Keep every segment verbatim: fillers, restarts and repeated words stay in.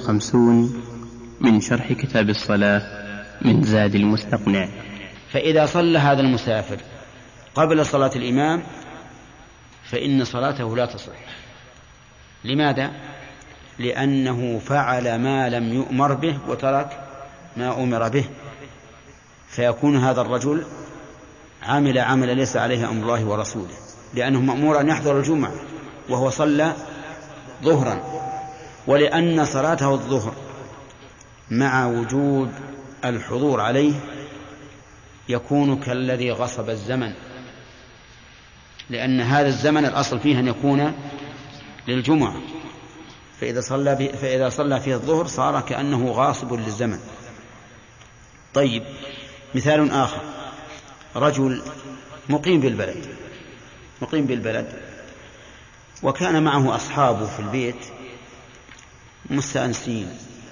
والخمسون من شرح كتاب الصلاة من زاد المستقنع. فإذا صلى هذا المسافر قبل صلاة الإمام فإن صلاته لا تصح. لماذا؟ لأنه فعل ما لم يؤمر به وترك ما أمر به، فيكون هذا الرجل عمل عمل ليس عليه أمر الله ورسوله، لأنه مأمور أن يحضر الجمعة وهو صلى ظهرا، ولأن صلاته الظهر مع وجود الحضور عليه يكون كالذي غصب الزمن، لأن هذا الزمن الأصل فيه أن يكون للجمعة، فإذا صلى, فإذا صلى فيه الظهر صار كأنه غاصب للزمن. طيب، مثال آخر: رجل مقيم بالبلد مقيم بالبلد وكان معه أصحابه في البيت مستأنسين،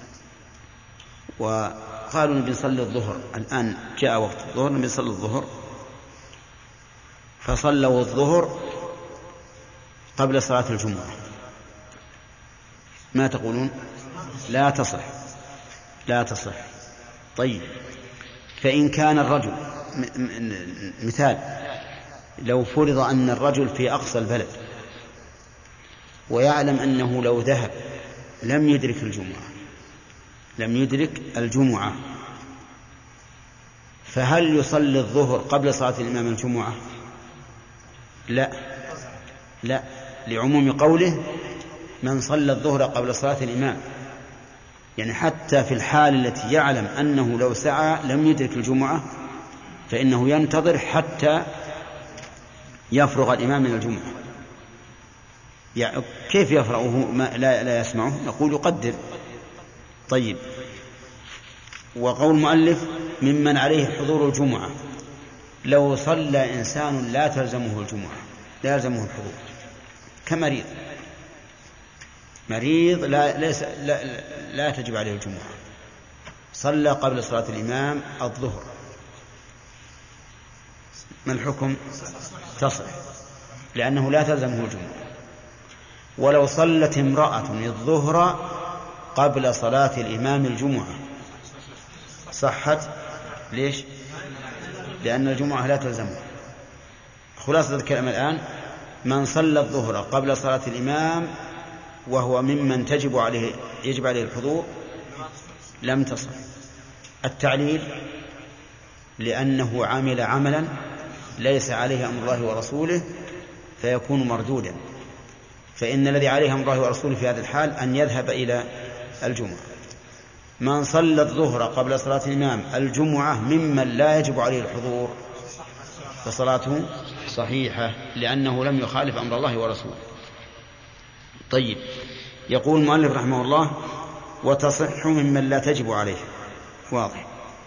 وقالوا نبي نصلي الظهر، الآن جاء وقت الظهر نبي نصلي الظهر، فصلوا الظهر قبل صلاة الجمعة. ما تقولون؟ لا تصح لا تصح. طيب، فإن كان الرجل مثال، لو فرض أن الرجل في أقصى البلد ويعلم أنه لو ذهب لم يدرك الجمعة لم يدرك الجمعة فهل يصلي الظهر قبل صلاة الإمام الجمعة؟ لا لا لعموم قوله من صلى الظهر قبل صلاة الإمام، يعني حتى في الحال التي يعلم أنه لو سعى لم يدرك الجمعة فإنه ينتظر حتى يفرغ الإمام من الجمعة. يعني كيف يفرغه لا, لا يسمعه؟ نقول يقدر. طيب، وقول المؤلف ممن عليه حضور الجمعة، لو صلى إنسان لا تلزمه الجمعة لا يلزمه الحضور كمريض مريض لا, ليس لا, لا تجب عليه الجمعة، صلى قبل صلاة الإمام الظهر، ما الحكم؟ تصح، لأنه لا تلزمه الجمعة. ولو صلت امرأة الظهر قبل صلاة الإمام الجمعة صحت. ليش؟ لأن الجمعة لا تلزمه. خلاصة الكلام الآن: من صلى الظهر قبل صلاة الإمام وهو ممن تجب عليه يجب عليه الحضور لم تصح. التعليل: لأنه عمل عملا ليس عليه أمر الله ورسوله فيكون مردودا، فإن الذي عليه أمر الله ورسوله في هذا الحال أن يذهب إلى الجمعة. من صلى الظهر قبل صلاة الإمام الجمعة ممن لا يجب عليه الحضور فصلاته صحيحة، لأنه لم يخالف أمر الله ورسوله. طيب، يقول المؤلف رحمه الله: وتصح ممن لا تجب عليه. واضح.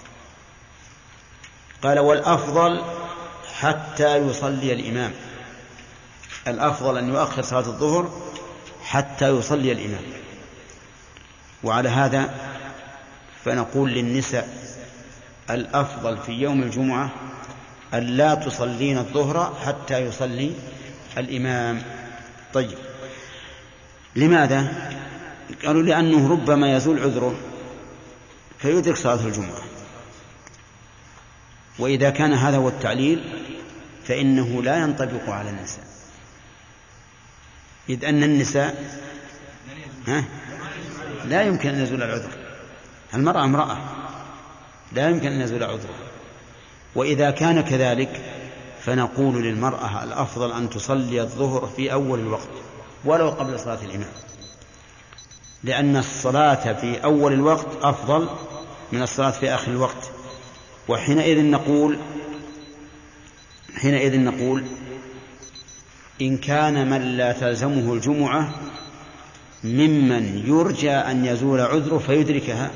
قال: والأفضل حتى يصلي الإمام. الأفضل أن يؤخر صلاة الظهر حتى يصلي الإمام. وعلى هذا فنقول للنساء: الأفضل في يوم الجمعة أن لا تصلين الظهر حتى يصلي الإمام. طيب، لماذا؟ قالوا: لأنه ربما يزول عذره فيدرك صلاة الجمعة، وإذا كان هذا هو التعليل فإنه لا ينطبق على النساء، إذ أن النساء ها لا يمكن أن يزول العذر، المرأة امرأة لا يمكن أن يزول عذره. وإذا كان كذلك فنقول للمرأة: الأفضل أن تصلي الظهر في أول الوقت ولو قبل صلاة الإمام، لأن الصلاة في أول الوقت أفضل من الصلاة في آخر الوقت. وحينئذ نقول حينئذ نقول إن كان من لا تلزمه الجمعة ممن يرجى أن يزول عذره فيدركها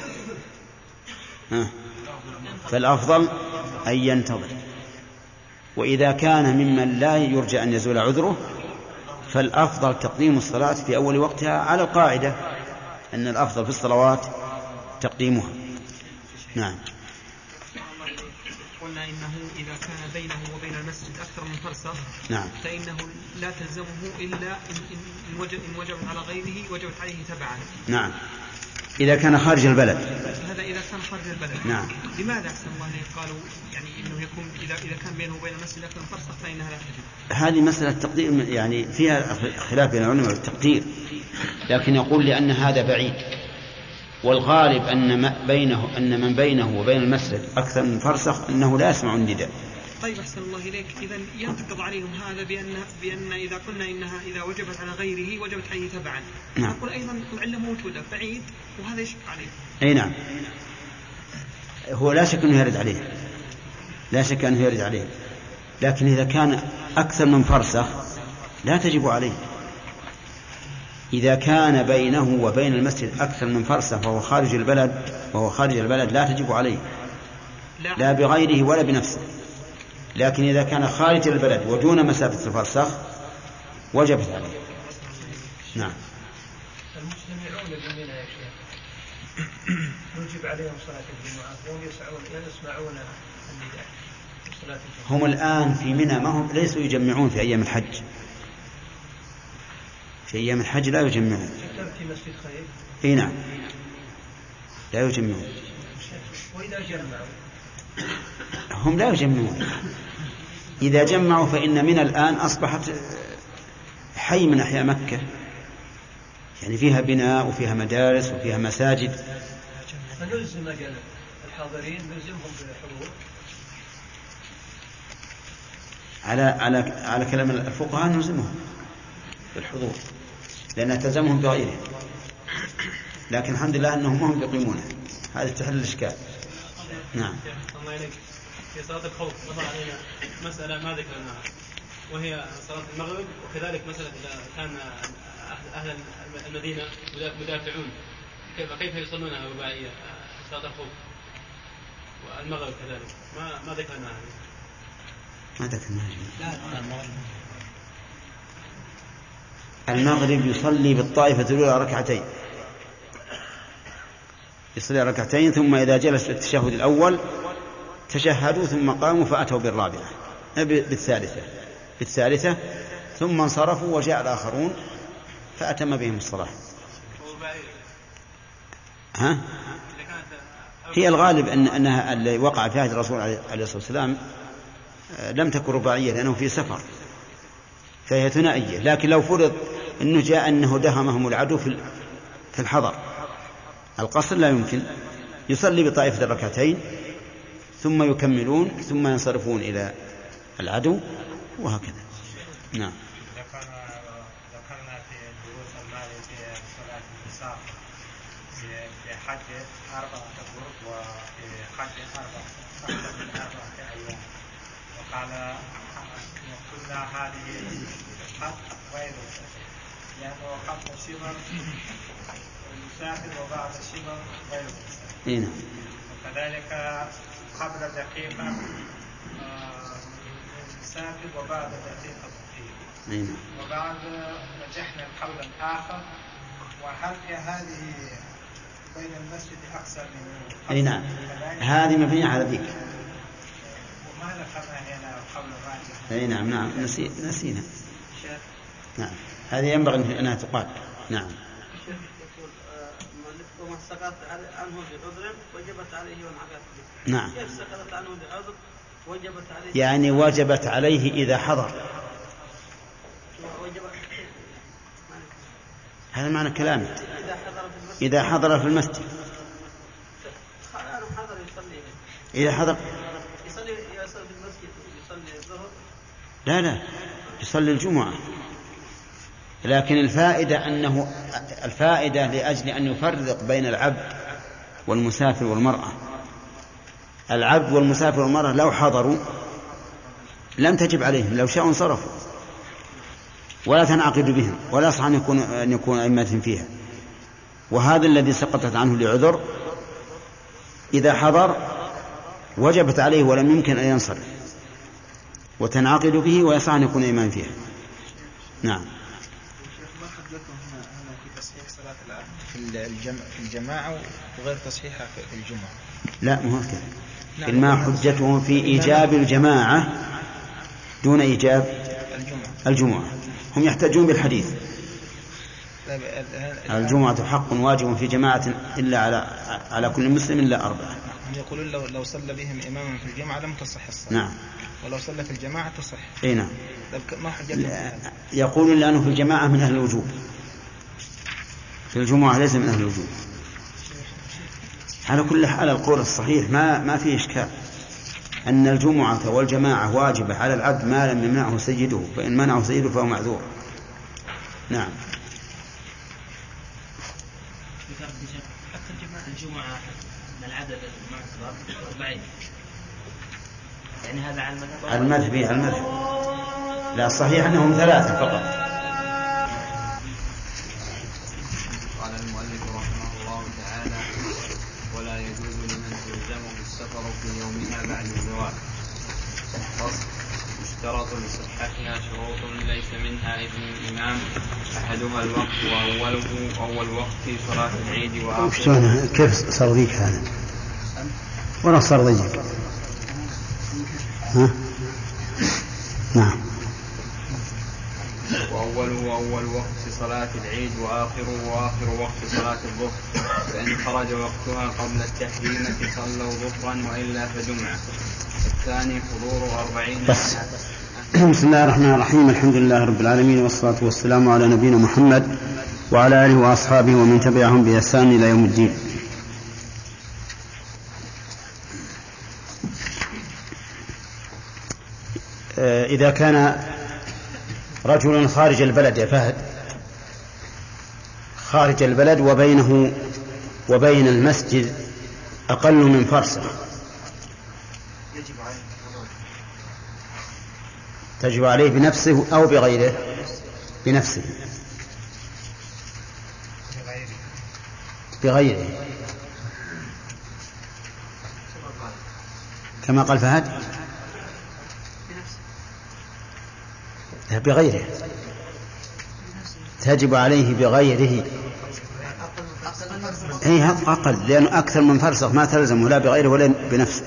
فالأفضل أن ينتظر، وإذا كان ممن لا يرجى أن يزول عذره فالأفضل تقديم الصلاة في أول وقتها، على القاعدة أن الأفضل في الصلوات تقديمها. نعم. قلنا إنه إذا كان بينه وبين المسجد أكثر من فرسخ نعم. فإنه لا تلزمه إلا إن, إن, وجب إن وجبت على غيره وجبت عليه تبعا. نعم. إذا كان خارج البلد. هذا إذا كان خارج البلد. نعم. لماذا أحسن الله قالوا يعني إنه يكون إذا إذا كان بينه وبين المسجد أكثر من فرسخ فإنها لا تجب؟ هذه مسألة تقدير، يعني فيها خلاف بين العلماء التقدير، لكن يقول لأن هذا بعيد، والغالب أن ما بينه أن من بينه وبين المسجد أكثر من فرسخ أنه لا يسمع النداء. طيب أحسن الله إليك، إذا ينتقض عليهم هذا بأن بأن إذا قلنا إنها إذا وجبت على غيره وجبت عليه تبعا. نعم. نقول أيضا العلة موجودة بعيد وهذا يشق عليه. أي نعم. هو لا شك أنه يرد عليه، لا شك أنه يرد عليه، لكن إذا كان أكثر من فرسخ لا تجب عليه. إذا كان بينه وبين المسجد أكثر من فرسخ وهو خارج البلد وهو خارج البلد لا تجب عليه، لا بغيره ولا بنفسه. لكن إذا كان خارج البلد ودون مسافة الفرسخ وجبت عليه. نعم. المجتمعون الذين يا شيخ يجب عليهم صلاة الجمعة وهم يسعون يسمعون النداء صلاة الجمعة. هم الآن في منى ما هم ليسوا يجمعون في أيام الحج. في أيام الحج لا يجمعون. في مسجد خير. إيه نعم. لا يجمعون. وإذا جمعوا هم لا يجمعون. إذا جمعوا فإن من الآن أصبحت حي من أحياء مكة، يعني فيها بناء وفيها مدارس وفيها مساجد. فنلزم الحاضرين نلزمهم بالحضور على على على كلام الفقهاء نلزمهم بالحضور لأن تلزمهم بغيرهم، لكن الحمد لله أنهم هم يقيمونه. هذا تحل الإشكال. نعم. الله إليك، في صلاة الخوف مر علينا مسألة ما ذكرناها وهي صلاة المغرب، وكذلك مسألة إذا كان أهل المدينة مدافعون كيف كيف يصلونها رباعية صلاة الخوف والمغرب كذلك ما ما ذكرناها. ما ذكرناها. المغرب يصلي بالطائفة الأولى ركعتين، يصلي ركعتين ثم إذا جلس التشهد الأول تشهدوا ثم قاموا فأتوا بالرابعة بالثالثة بالثالثة ثم انصرفوا وجاء الآخرون فأتم بهم الصلاة. ها؟ هي الغالب أن أنها اللي وقع في عهد الرسول عليه الصلاة والسلام لم تكن رباعية لأنه في سفر، فهي ثنائية. لكن لو فرض أنه جاء أنه دهمهم العدو في الحضر القصر لا يمكن، يصلي بطائفة الركعتين ثم يكملون ثم ينصرفون إلى العدو وهكذا. نعم. ذكرنا في الدروس الماضية في صلاة النساء في حج أربعة أشهر وفي حج أربعة أكثر من أربعة أيام، وقال وقلنا هذه حج غير لأنه قبل الشبر المسافر وبعد الشبر غير المسافر، وكذلك قبل دقيقة المسافر وبعد دقيقة مقيم، وبعد رجحنا القول الآخر. وهل هذه بين المسجد أكثر من أي نعم، هذه مبنية على ذيك. وما ذكرنا هنا القول الراجح. أي نعم نعم نسي نسينا. نعم هذه ينبغي أنها تقال. نعم. ومن سقط عنه بعذر وجبت عليه وانعقدت به. نعم. كيف سقطت عنه بعذر وجبت عليه؟ يعني وجبت عليه إذا حضر. وجبت. هذا معنى كلامه. إذا حضر في المسجد. إذا حضر في المسجد. حضر يصلي. إذا حضر. يصلي يصلي في المسجد يصلي الظهر. لا لا يصلي الجمعة، لكن الفائدة أنه الفائدة لأجل أن يفرق بين العبد والمسافر والمرأة. العبد والمسافر والمرأة لو حضروا لم تجب عليهم، لو شاءوا انصرفوا ولا تنعقد بهم ولا يصح أن يكون أن يكون أئمة فيها. وهذا الذي سقطت عنه لعذر إذا حضر وجبت عليه ولم يمكن أن ينصرف وتنعقد به ويصح أن يكون إمام فيها. نعم. ما حدثنا هنا هنا في تصحيح صلاة الآن في الجمع في الجماعة وغير تصحيحها في الجمعة. لا مو هكذا. ما حجتهم في إيجاب الجماعة دون إيجاب الجمعة. الجمعة هم يحتاجون بالحديث الجمعة حق واجب في جماعة إلا على على كل مسلم إلا أربعة. يقولون لو لو صلى بهم إماما في الجمعة لم تصح الصلاة. نعم. ولو صلى في الجماعة تصح. إيه نعم. ما حجتهم؟ يقولون لأنه في الجماعة من أهل الوجوب، في الجمعة ليس من أهل الوجوب. على كل حال القول الصحيح ما ما فيه إشكال أن الجمعة والجماعة واجبة على العبد ما لم يمنعه سيده، فإن منعه سيده فهو معذور. نعم. حتى الجمعة من العدد المعتبر أربعين، يعني هذا على المذهب على المذهب على المذهب لا صحيح أنهم ثلاثة فقط. قال المؤلف رحمه الله تعالى: ولا يجوز لمن تلزمه السفر في يومها بعد الزواج. فصل: يشترط لصحتها شروط ليس منها إذن الإمام، أحدها الوقت وأوله أول وقت في صلاة العيد وآخره. كيف صار ذيك هذا؟ ولا صار ضيق؟ ها؟ نعم. وأوله أول وقت في صلاة العيد وآخره وآخر وقت صلاة الظهر، فإن خرج وقتها قبل التحريمة صلوا ظهرا وإلا فجمعة. الثاني حضور أربعين. بس. بسم الله الرحمن الرحيم، الحمد لله رب العالمين، والصلاة والسلام على نبينا محمد وعلى آله وأصحابه ومن تبعهم بإحسان إلى يوم الدين. إذا كان رجل خارج البلد يا فهد، خارج البلد وبينه وبين المسجد أقل من فرسخ، تجب عليه بنفسه أو بغيره؟ بنفسه. بغيره كما قال فهد. بغيره تجب عليه بغيره. أي أقل، لأنه أكثر من فرسخ ما تلزم ولا بغيره ولا بنفسه.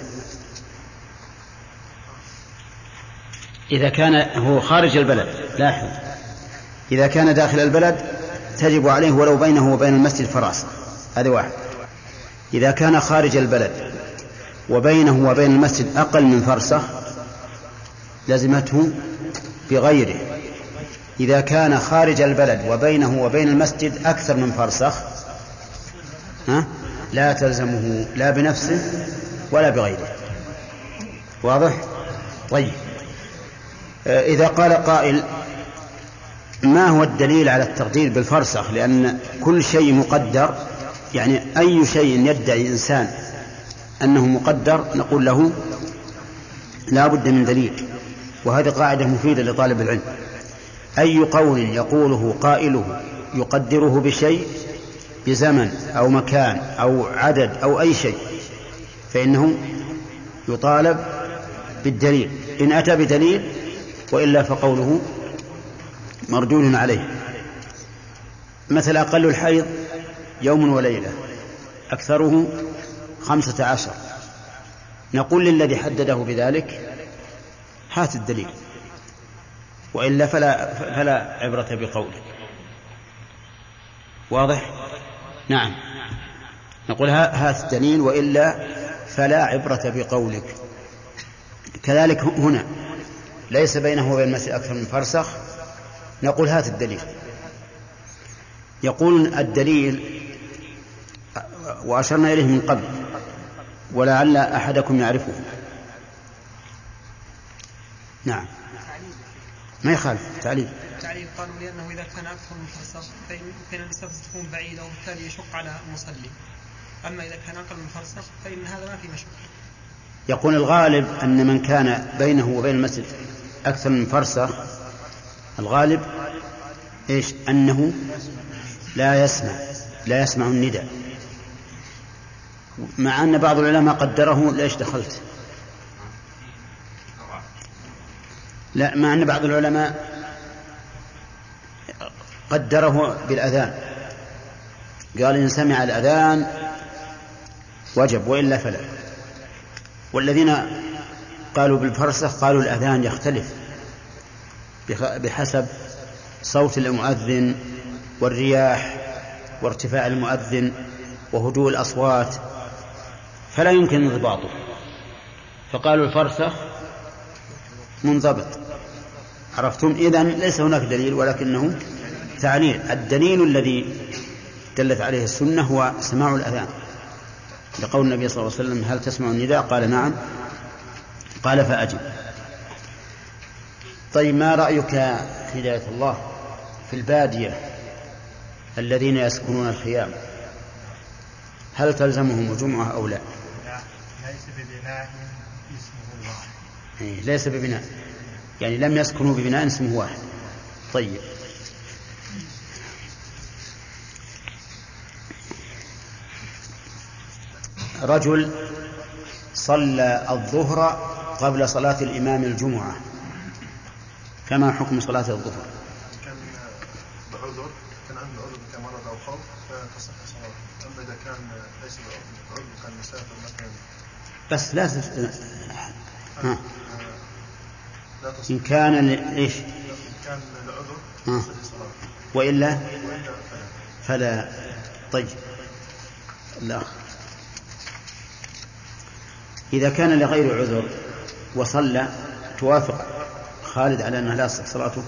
إذا كان هو خارج البلد، لاحظ، إذا كان داخل البلد تجب عليه ولو بينه وبين المسجد فراسخ، هذا واحد. إذا كان خارج البلد وبينه وبين المسجد أقل من فرسخ لازمته بغيره. إذا كان خارج البلد وبينه وبين المسجد أكثر من فرسخ ها؟ لا تلزمه لا بنفسه ولا بغيره. واضح؟ طيب، إذا قال قائل: ما هو الدليل على التقدير بالفرسخ؟ لأن كل شيء مقدر، يعني أي شيء يدعي إنسان أنه مقدر نقول له لا بد من دليل، وهذه قاعدة مفيدة لطالب العلم. أي قول يقوله قائله يقدره بشيء، بزمن أو مكان أو عدد أو أي شيء، فإنه يطالب بالدليل، إن أتى بدليل، وإلا فقوله مردود عليه. مثل أقل الحيض يوم وليلة، أكثره خمسة عشر، نقول للذي حدده بذلك: هات الدليل، وإلا فلا, فلا عبرة بقولك. واضح؟ نعم، نقول هات الدليل وإلا فلا عبرة بقولك. كذلك هنا ليس بينه وبين المسجد أكثر من فرسخ، نقول هات الدليل. يقول الدليل، وأشرنا إليه من قبل ولعل أحدكم يعرفه. نعم، ما يخالف تعليل. تعليل قالوا لأنه إذا كان أكثر من فرسخ فإن المسافة تكون بعيدة وبالتالي يشق على المصلي، أما إذا كان أقل من فرسخ فإن هذا ما في مشكلة. يقول الغالب أن من كان بينه وبين المسجد أكثر من فرسخ، الغالب إيش؟ أنه لا يسمع لا يسمع النداء، مع أن بعض العلماء قدره. ليش دخلت؟ لا، مع أن بعض العلماء قدره بالأذان، قال إن سمع الأذان وجب وإلا فلا. والذين قالوا بالفرسخ قالوا الأذان يختلف بحسب صوت المؤذن والرياح وارتفاع المؤذن وهدوء الأصوات فلا يمكن انضباطه، فقالوا الفرسخ منضبط. عرفتم؟ إذن ليس هناك دليل ولكنه تعليل. الدليل الذي دلت عليه السنة هو سماع الأذان، لقول النبي صلى الله عليه وسلم: هل تسمع النداء؟ قال: نعم. قال: فأجب. طيب، ما رأيك هداية الله في البادية الذين يسكنون الخيام؟ هل تلزمهم الجمعة أو لا؟ ليس ببناء اسمه واحد. ليس ببناء، يعني لم يسكنوا ببناء اسمه واحد. طيب، رجل صلى الظهر قبل صلاة الإمام الجمعة، فما حكم صلاة الظهر؟ كان بعذر، كان عنده عذر كمرض أو خوف فتصح صلاته. أما إذا كان ليس بعذر، كان مسافر مثلا بس لا ت... ها. إن كان ل... إيش؟ إن كان لعذر تصح صلاته، وإلا فلا. طيب، الأخ إذا كان لغير عذر وصلى، توافق خالد على أنها لا تصح صلاته؟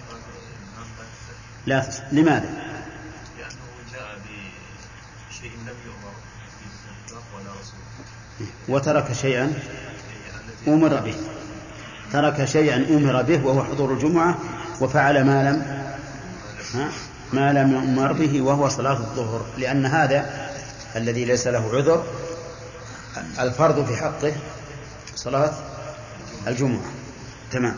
لا تصح. لماذا؟ لأنه جاء بشيء لم يؤمر به ولا رسول، وترك شيئا أمر به، ترك شيئا أمر به وهو حضور الجمعة، وفعل ما لم ها ما لم يؤمر به وهو صلاة الظهر، لأن هذا الذي ليس له عذر الفرض في حقه صلاة الجمعة. تمام.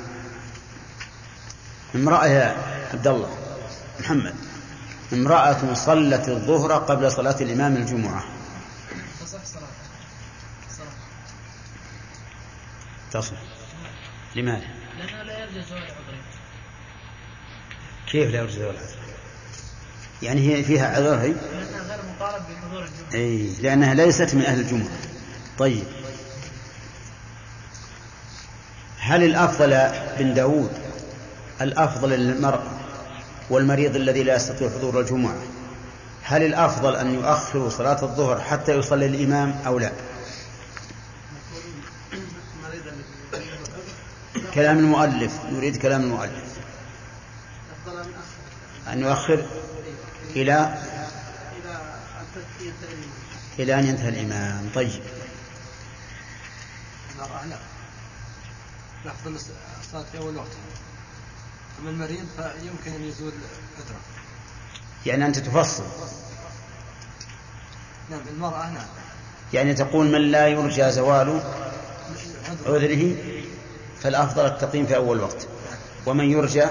امرأة يا عبد الله محمد، امرأة صلت الظهر قبل صلاة الإمام الجمعة، تصح صلاة تصح. لماذا؟ لأنها لا يرجى زوال عذره. كيف لا يرجى زوال عذره؟ يعني هي فيها عذر هي؟ لأنها غير مطالب بحضور الجمعة. أي، لأنها ليست من أهل الجمعة. طيب، هل الأفضل بن داود الأفضل للمرء والمريض الذي لا يستطيع حضور الجمعة، هل الأفضل أن يؤخر صلاة الظهر حتى يصلي الإمام أو لا؟ كلام المؤلف، نريد كلام المؤلف أن يؤخر إلى إلى أن ينتهي الإمام. طيب، نأخذ الصلاة في أول وقت. أما المريض فيمكن أن يزول عذره. يعني أنت تفصل. نعم، المرأة نعم. يعني تقول من لا يرجى زوال عذره فالأفضل التقييم في أول وقت، ومن يرجى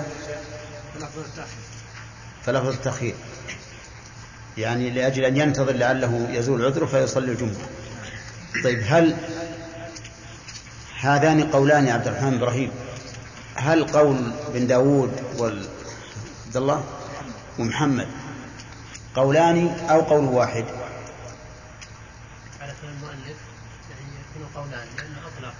فالأفضل التأخير، يعني لأجل أن ينتظر لعله يزول عذره فيصلي الجمعة. طيب، هل هذان قولان يا عبد الرحمن إبراهيم، هل قول بن داود وعبد الله ومحمد قولان أو قول واحد؟ على كلام المؤلف يعني يكون قولان، لأنه أطلق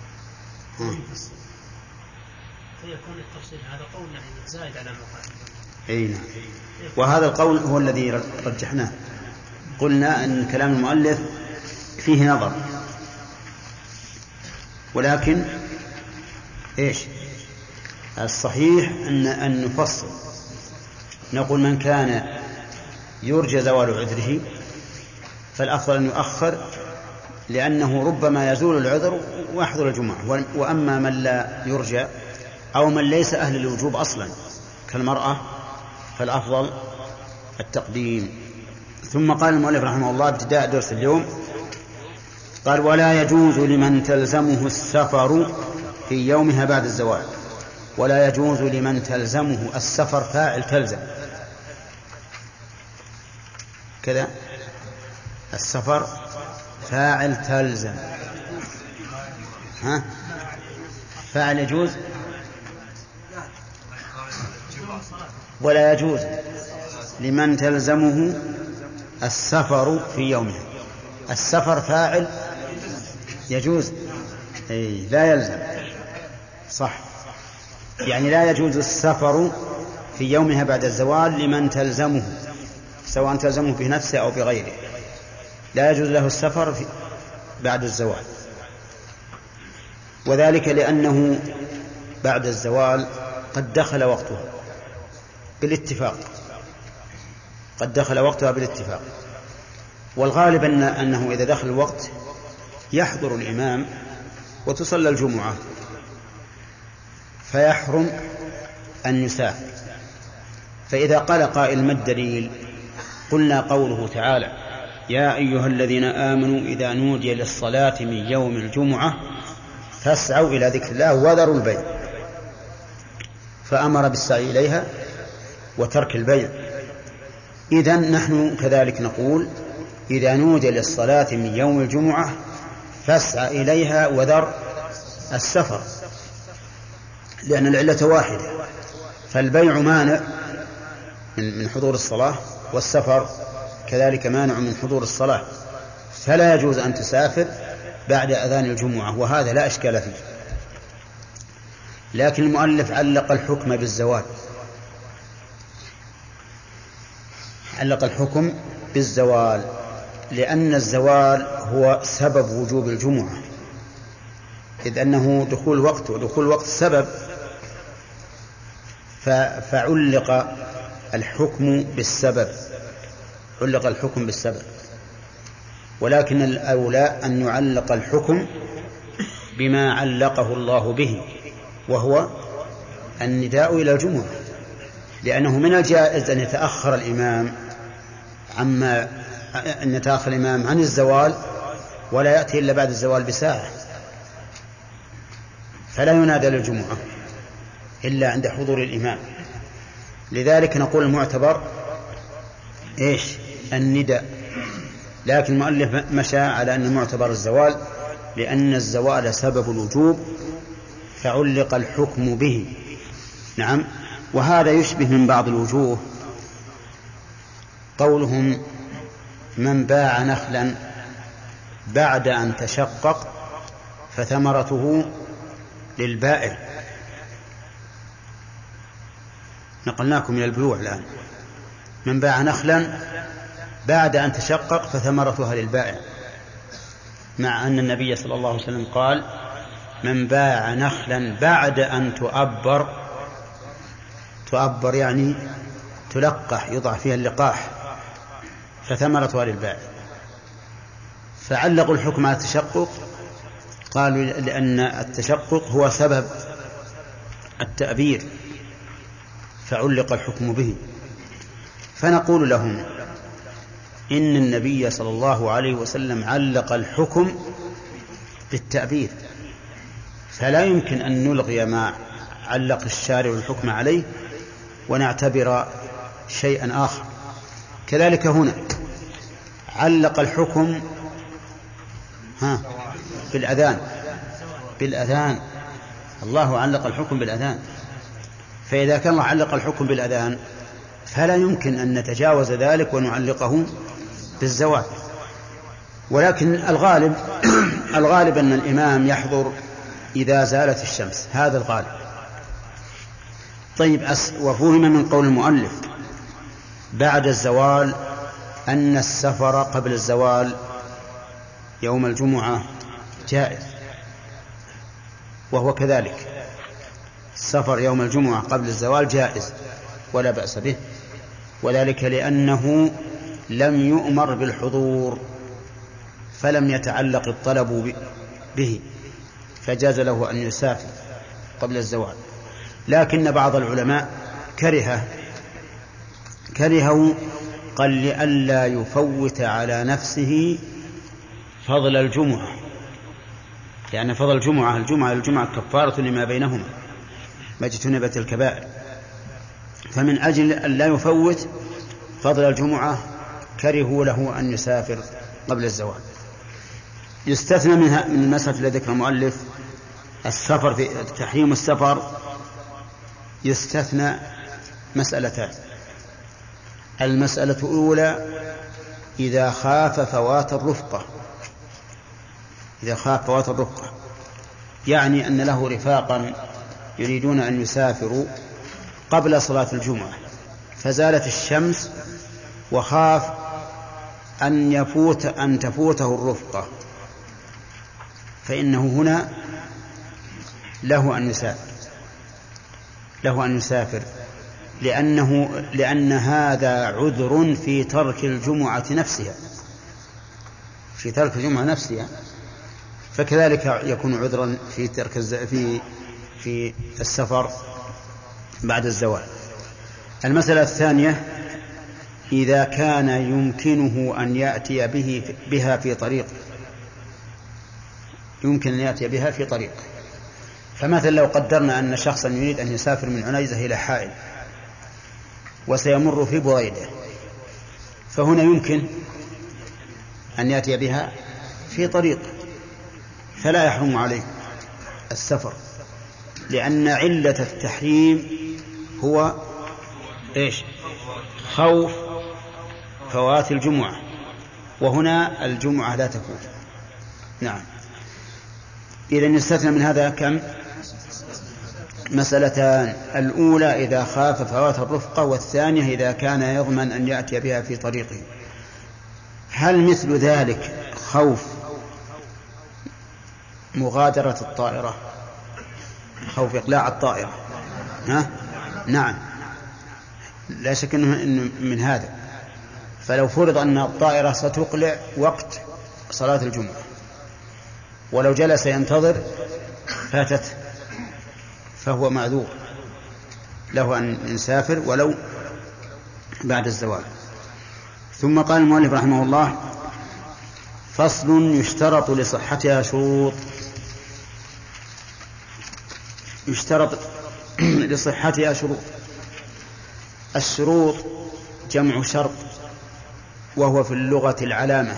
فيكون التفصيل هذا قول يعني زائد على مقام. أي نعم، وهذا القول هو الذي رجحناه. قلنا أن كلام المؤلف فيه نظر، ولكن إيش الصحيح أن أن نفصل، نقول من كان يرجى زوال عذره فالأفضل أن يؤخر، لأنه ربما يزول العذر ويحضر الجمعة. وأما من لا يرجى أو من ليس أهل الوجوب أصلا كالمرأة فالأفضل التقديم. ثم قال المؤلف رحمه الله ابتداء درس اليوم، قال: ولا يجوز لمن تلزمه السفر في يومها بعد الزوال. ولا يجوز لمن تلزمه السفر، فاعل تلزم كذا، السفر فاعل تلزم. ها فاعل يجوز، ولا يجوز لمن تلزمه السفر في يومه. السفر فاعل يجوز، أي لا يلزم، صح، يعني لا يجوز السفر في يومها بعد الزوال لمن تلزمه سواء تلزمه في نفسه أو بغيره، لا يجوز له السفر بعد الزوال، وذلك لأنه بعد الزوال قد دخل وقته بالاتفاق، قد دخل وقتها بالاتفاق. والغالب أن أنه إذا دخل الوقت يحضر الإمام وتصلى الجمعة، فيحرم أن يسافر. فإذا قال قائل ما الدليل؟ قلنا قوله تعالى: يا أيها الذين آمنوا إذا نودي للصلاة من يوم الجمعة فاسعوا إلى ذكر الله وذروا البيع، فأمر بالسعي إليها وترك البيع. إذن نحن كذلك نقول: إذا نودي للصلاة من يوم الجمعة فاسعى إليها وذر السفر، لأن العلة واحدة، فالبيع مانع من حضور الصلاة، والسفر كذلك مانع من حضور الصلاة، فلا يجوز أن تسافر بعد أذان الجمعة، وهذا لا إشكال فيه. لكن المؤلف علق الحكم بالزوال، علق الحكم بالزوال لأن الزوال هو سبب وجوب الجمعة، إذ أنه دخول وقت، ودخول وقت سبب، فعلق الحكم بالسبب، علق الحكم بالسبب. ولكن الأولى أن يعلق الحكم بما علقه الله به، وهو النداء إلى الجمعة، لأنه من الجائز أن يتأخر الإمام عما أن يتأخر الإمام عن الزوال ولا يأتي إلا بعد الزوال بساعة، فلا ينادى للجمعة إلا عند حضور الإمام. لذلك نقول المعتبر إيش؟ النداء. لكن المؤلف مشى على أن المعتبر الزوال، لأن الزوال سبب الوجوب فعلق الحكم به. نعم. وهذا يشبه من بعض الوجوه قولهم: من باع نخلا بعد أن تشقق فثمرته للبائع. نقلناكم من البيوع الآن. من باع نخلا بعد أن تشقق فثمرتها للبائع، مع أن النبي صلى الله عليه وسلم قال: من باع نخلا بعد أن تؤبر، تؤبر يعني تلقح، يضع فيها اللقاح، فثمرتها للبائع. فعلقوا الحكم على التشقق، قالوا لأن التشقق هو سبب التأبير، فعلق الحكم به. فنقول لهم: إن النبي صلى الله عليه وسلم علق الحكم بالتأبير، فلا يمكن أن نلغي ما علق الشارع الحكم عليه ونعتبر شيئا آخر. كذلك هنا علق الحكم ها بالأذان، بالأذان الله علق الحكم بالأذان، فإذا كان الله علق الحكم بالأذان فلا يمكن أن نتجاوز ذلك ونعلقه بالزواج. ولكن الغالب الغالب أن الإمام يحضر إذا زالت الشمس، هذا الغالب. طيب، وفهم من قول المؤلف بعد الزوال أن السفر قبل الزوال يوم الجمعة جائز، وهو كذلك، السفر يوم الجمعة قبل الزوال جائز ولا بأس به، وذلك لأنه لم يؤمر بالحضور فلم يتعلق الطلب به، فجاز له أن يسافر قبل الزوال. لكن بعض العلماء كره كرهوا قال لئلا يفوت على نفسه فضل الجمعة، لأن يعني فضل الجمعة الجمعة الجمعة كفارة لما بينهما ما اجتنبت الكبائر، فمن أجل أن لا يفوت فضل الجمعة كرهوا له أن يسافر قبل الزوال. يستثنى منها من المسألة التي ذكر المؤلف السفر، في تحريم السفر يستثنى مسألتان. المسألة الأولى إذا خاف فوات الرفقة، إذا خاف فوات الرفقة يعني أن له رفاقا يريدون أن يسافروا قبل صلاة الجمعة فزالت الشمس وخاف أن يفوت أن تفوته الرفقة، فإنه هنا له أن يسافر له أن يسافر لأنه لأن هذا عذر في ترك الجمعة نفسها في ترك الجمعة نفسها فكذلك يكون عذرا في ترك الز... في في السفر بعد الزوال. المسألة الثانية: إذا كان يمكنه أن يأتي به بها في طريق يمكن أن يأتي بها في طريق فمثلا لو قدرنا أن شخصا يريد أن يسافر من عنيزة إلى حائل وسيمر في بريدة، فهنا يمكن أن يأتي بها في طريق فلا يحرم عليه السفر، لأن علة التحريم هو إيش؟ خوف فوات الجمعة، وهنا الجمعة لا تفوت. نعم. إذن يستثنى من هذا كم؟ مسألتان: الأولى إذا خاف فوات الرفقة، والثانية إذا كان يضمن أن يأتي بها في طريقه. هل مثل ذلك خوف مغادرة الطائرة، خوف إقلاع الطائرة؟ ها؟ نعم، لا شك أنه من هذا. فلو فرض أن الطائرة ستقلع وقت صلاة الجمعة ولو جلس ينتظر فاتت فهو معذور، له أن يسافر ولو بعد الزوال. ثم قال المؤلف رحمه الله: فصل: يشترط لصحتها شروط. يشترط لصحتها شروط. الشروط جمع شرط، وهو في اللغة العلامة،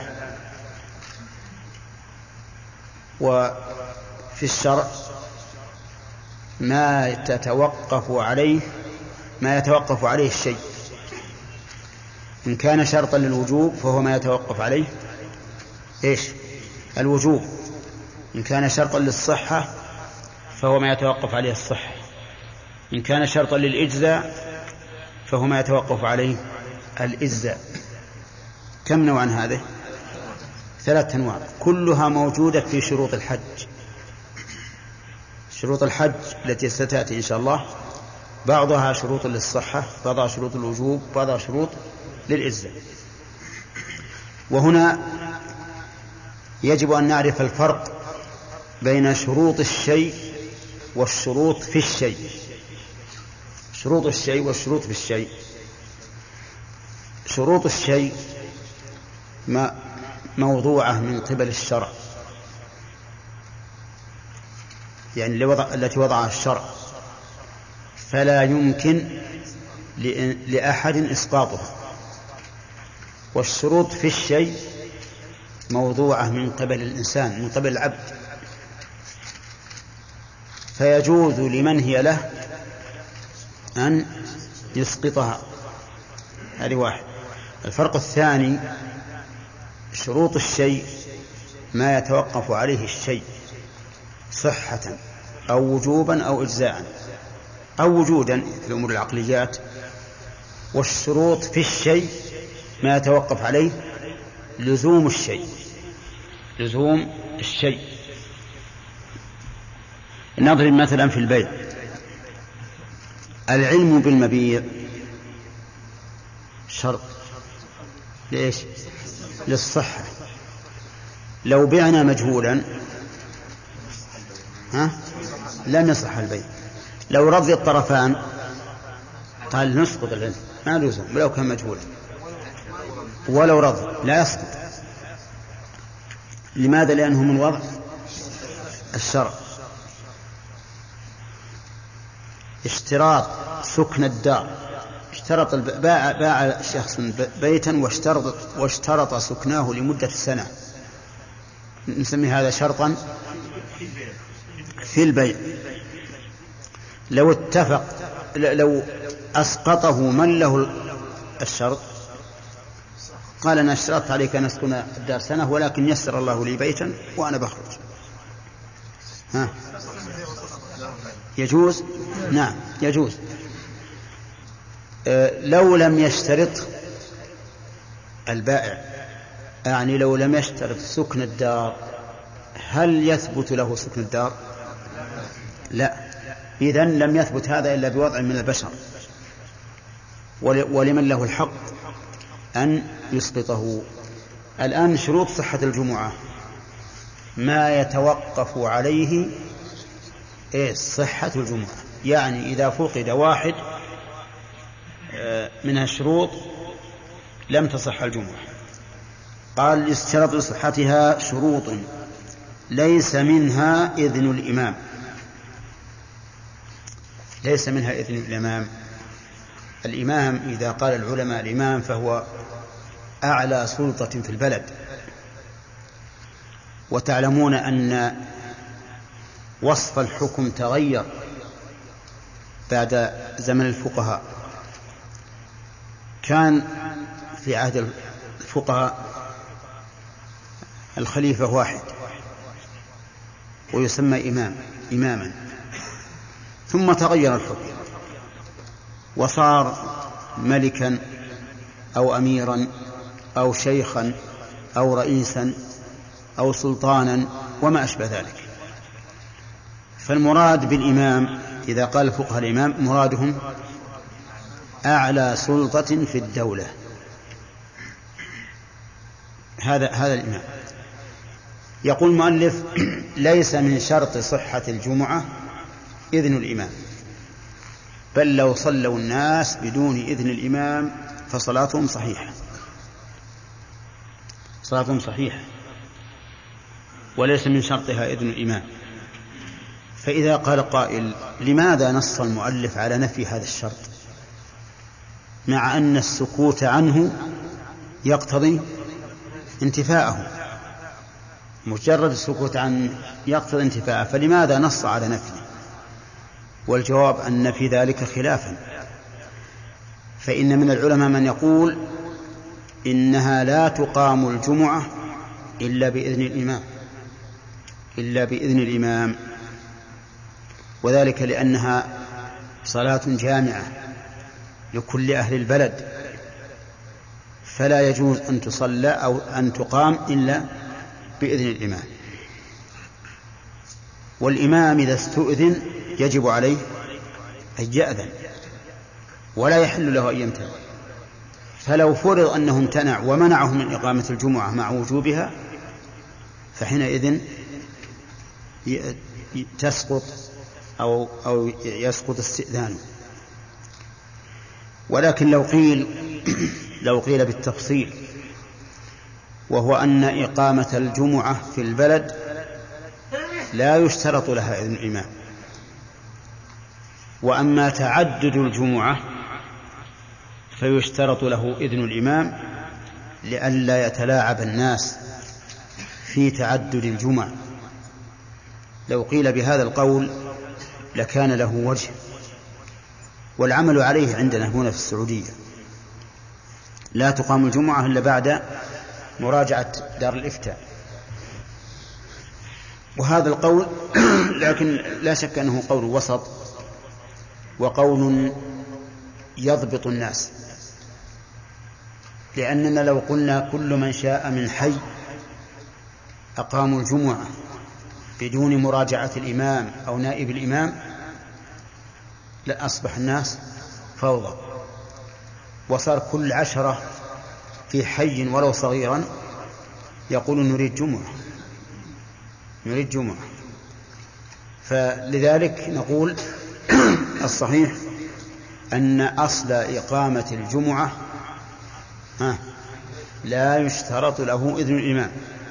وفي الشرع ما تتوقف عليه ما يتوقف عليه الشيء. إن كان شرطا للوجوب فهو ما يتوقف عليه إيش؟ الوجوب. إن كان شرطا للصحة فهو ما يتوقف عليه الصحة. إن كان شرطا للإجزاء فهو ما يتوقف عليه الإجزاء. كم نوعا هذه؟ ثلاث أنواع، كلها موجودة في شروط الحج. شروط الحج التي ستأتي إن شاء الله بعضها شروط للصحة، بعضها شروط الوجوب، بعضها شروط للإجزاء. وهنا يجب أن نعرف الفرق بين شروط الشيء والشروط في الشيء. شروط الشيء والشروط في الشيء. شروط الشيء ما موضوعة من قبل الشرع، يعني التي وضعها الشرع، فلا يمكن لأحد إسقاطها. والشروط في الشيء موضوعة من قبل الإنسان، من قبل العبد، فيجوز لمن هي له أن يسقطها. هذه واحد. الفرق الثاني: شروط الشيء ما يتوقف عليه الشيء صحة أو وجوبا أو إجزاء أو وجودا في الأمور العقليات. والشروط في الشيء ما يتوقف عليه لزوم الشيء لزوم الشيء نضرب مثلا في البيع: العلم بالمبيع شرط ليش؟ للصحة. لو بعنا مجهولا ها لم يصح البيع. لو رضي الطرفان قال نسقط العلم، ما لزوم ولو كان مجهولا. ولو رضي لا يسقط. لماذا؟ لأنه من وضع الشرع. اشتراط سكن الدار: اشترط باع باع شخص بيتا واشترط واشترط سكناه لمدة سنة، نسمي هذا شرطا في البيع. لو اتفق لو أسقطه من له الشرط قال: أنا اشترطت عليك أن أسكن الدار سنة ولكن يسر الله لي بيتا وأنا بخرج، ها يجوز؟ نعم يجوز. أه لو لم يشترط البائع، يعني لو لم يشترط سكن الدار هل يثبت له سكن الدار؟ لا، إذن لم يثبت هذا إلا بوضع من البشر، ولمن له الحق أن يسقطه. الآن شروط صحة الجمعة ما يتوقف عليه إيه صحة الجمعة، يعني إذا فقد واحد من الشروط لم تصح الجمعة. قال يشترط لصحتها شروط ليس منها إذن الإمام، ليس منها إذن الإمام. الإمام إذا قال العلماء الإمام فهو أعلى سلطة في البلد، وتعلمون أن وصف الحكم تغير بعد زمن الفقهاء. كان في عهد الفقهاء الخليفة واحد ويسمى إمام إماما، ثم تغير الحكم وصار ملكا أو أميرا أو شيخا أو رئيسا أو سلطانا وما أشبه ذلك. فالمراد بالإمام إذا قال الفقهاء الإمام مرادهم أعلى سلطة في الدولة، هذا هذا الإمام. يقول المؤلف ليس من شرط صحة الجمعة إذن الإمام، بل لو صلوا الناس بدون إذن الإمام فصلاتهم صحيحة، صلاتهم صحيحة وليس من شرطها إذن الإمام. فإذا قال قائل لماذا نص المؤلف على نفي هذا الشرط مع أن السكوت عنه يقتضي انتفاءه؟ مجرد السكوت عنه يقتضي انتفاءه، فلماذا نص على نفيه؟ والجواب أن في ذلك خلافا، فإن من العلماء من يقول إنها لا تقام الجمعة إلا بإذن الإمام، إلا بإذن الإمام، وذلك لأنها صلاة جامعة لكل أهل البلد، فلا يجوز أن تصلى أو أن تقام إلا بإذن الإمام. والإمام إذا استؤذن يجب عليه أن يأذن ولا يحل له أن يمتنع، فلو فرض أنه امتنع ومنعه من إقامة الجمعة مع وجوبها فحينئذ تسقط أو, أو يسقط استئذانه. ولكن لو قيل لو قيل بالتفصيل، وهو أن إقامة الجمعة في البلد لا يشترط لها إذن الإمام، وأما تعدد الجمعة فيشترط له إذن الإمام لئلا يتلاعب الناس في تعدد الجمع. لو قيل بهذا القول لكان له وجه، والعمل عليه عندنا هنا في السعودية لا تقام الجمعة إلا بعد مراجعة دار الإفتاء، وهذا القول لكن لا شك أنه قول وسط وقول يضبط الناس، لأننا لو قلنا كل من شاء من حي أقاموا الجمعة بدون مراجعة الإمام أو نائب الإمام لأصبح الناس فوضى، وصار كل عشرة في حي ولو صغيرا يقول نريد جمعة نريد جمعة. فلذلك نقول الصحيح أن أصل إقامة الجمعة لا يشترط له إذن الإمام،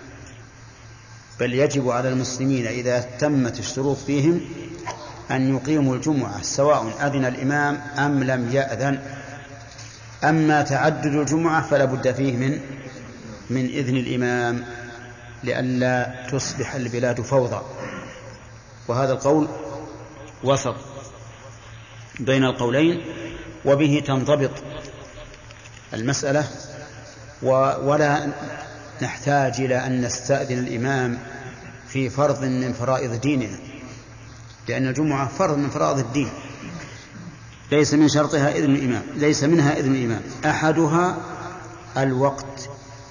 بل يجب على المسلمين إذا تمت الشروط فيهم أن يقيموا الجمعة سواء أذن الإمام أم لم يأذن. أما تعدد الجمعة فلا بد فيه من من إذن الإمام لئلا تصبح البلاد فوضى، وهذا القول وسط بين القولين، وبه تنضبط المسألة، ولا نحتاج إلى أن نستأذن الإمام في فرض من فرائض ديننا، لأن الجمعة فرض من فرائض الدين ليس من شرطها إذن الإمام، ليس منها إذن الإمام. أحدها الوقت،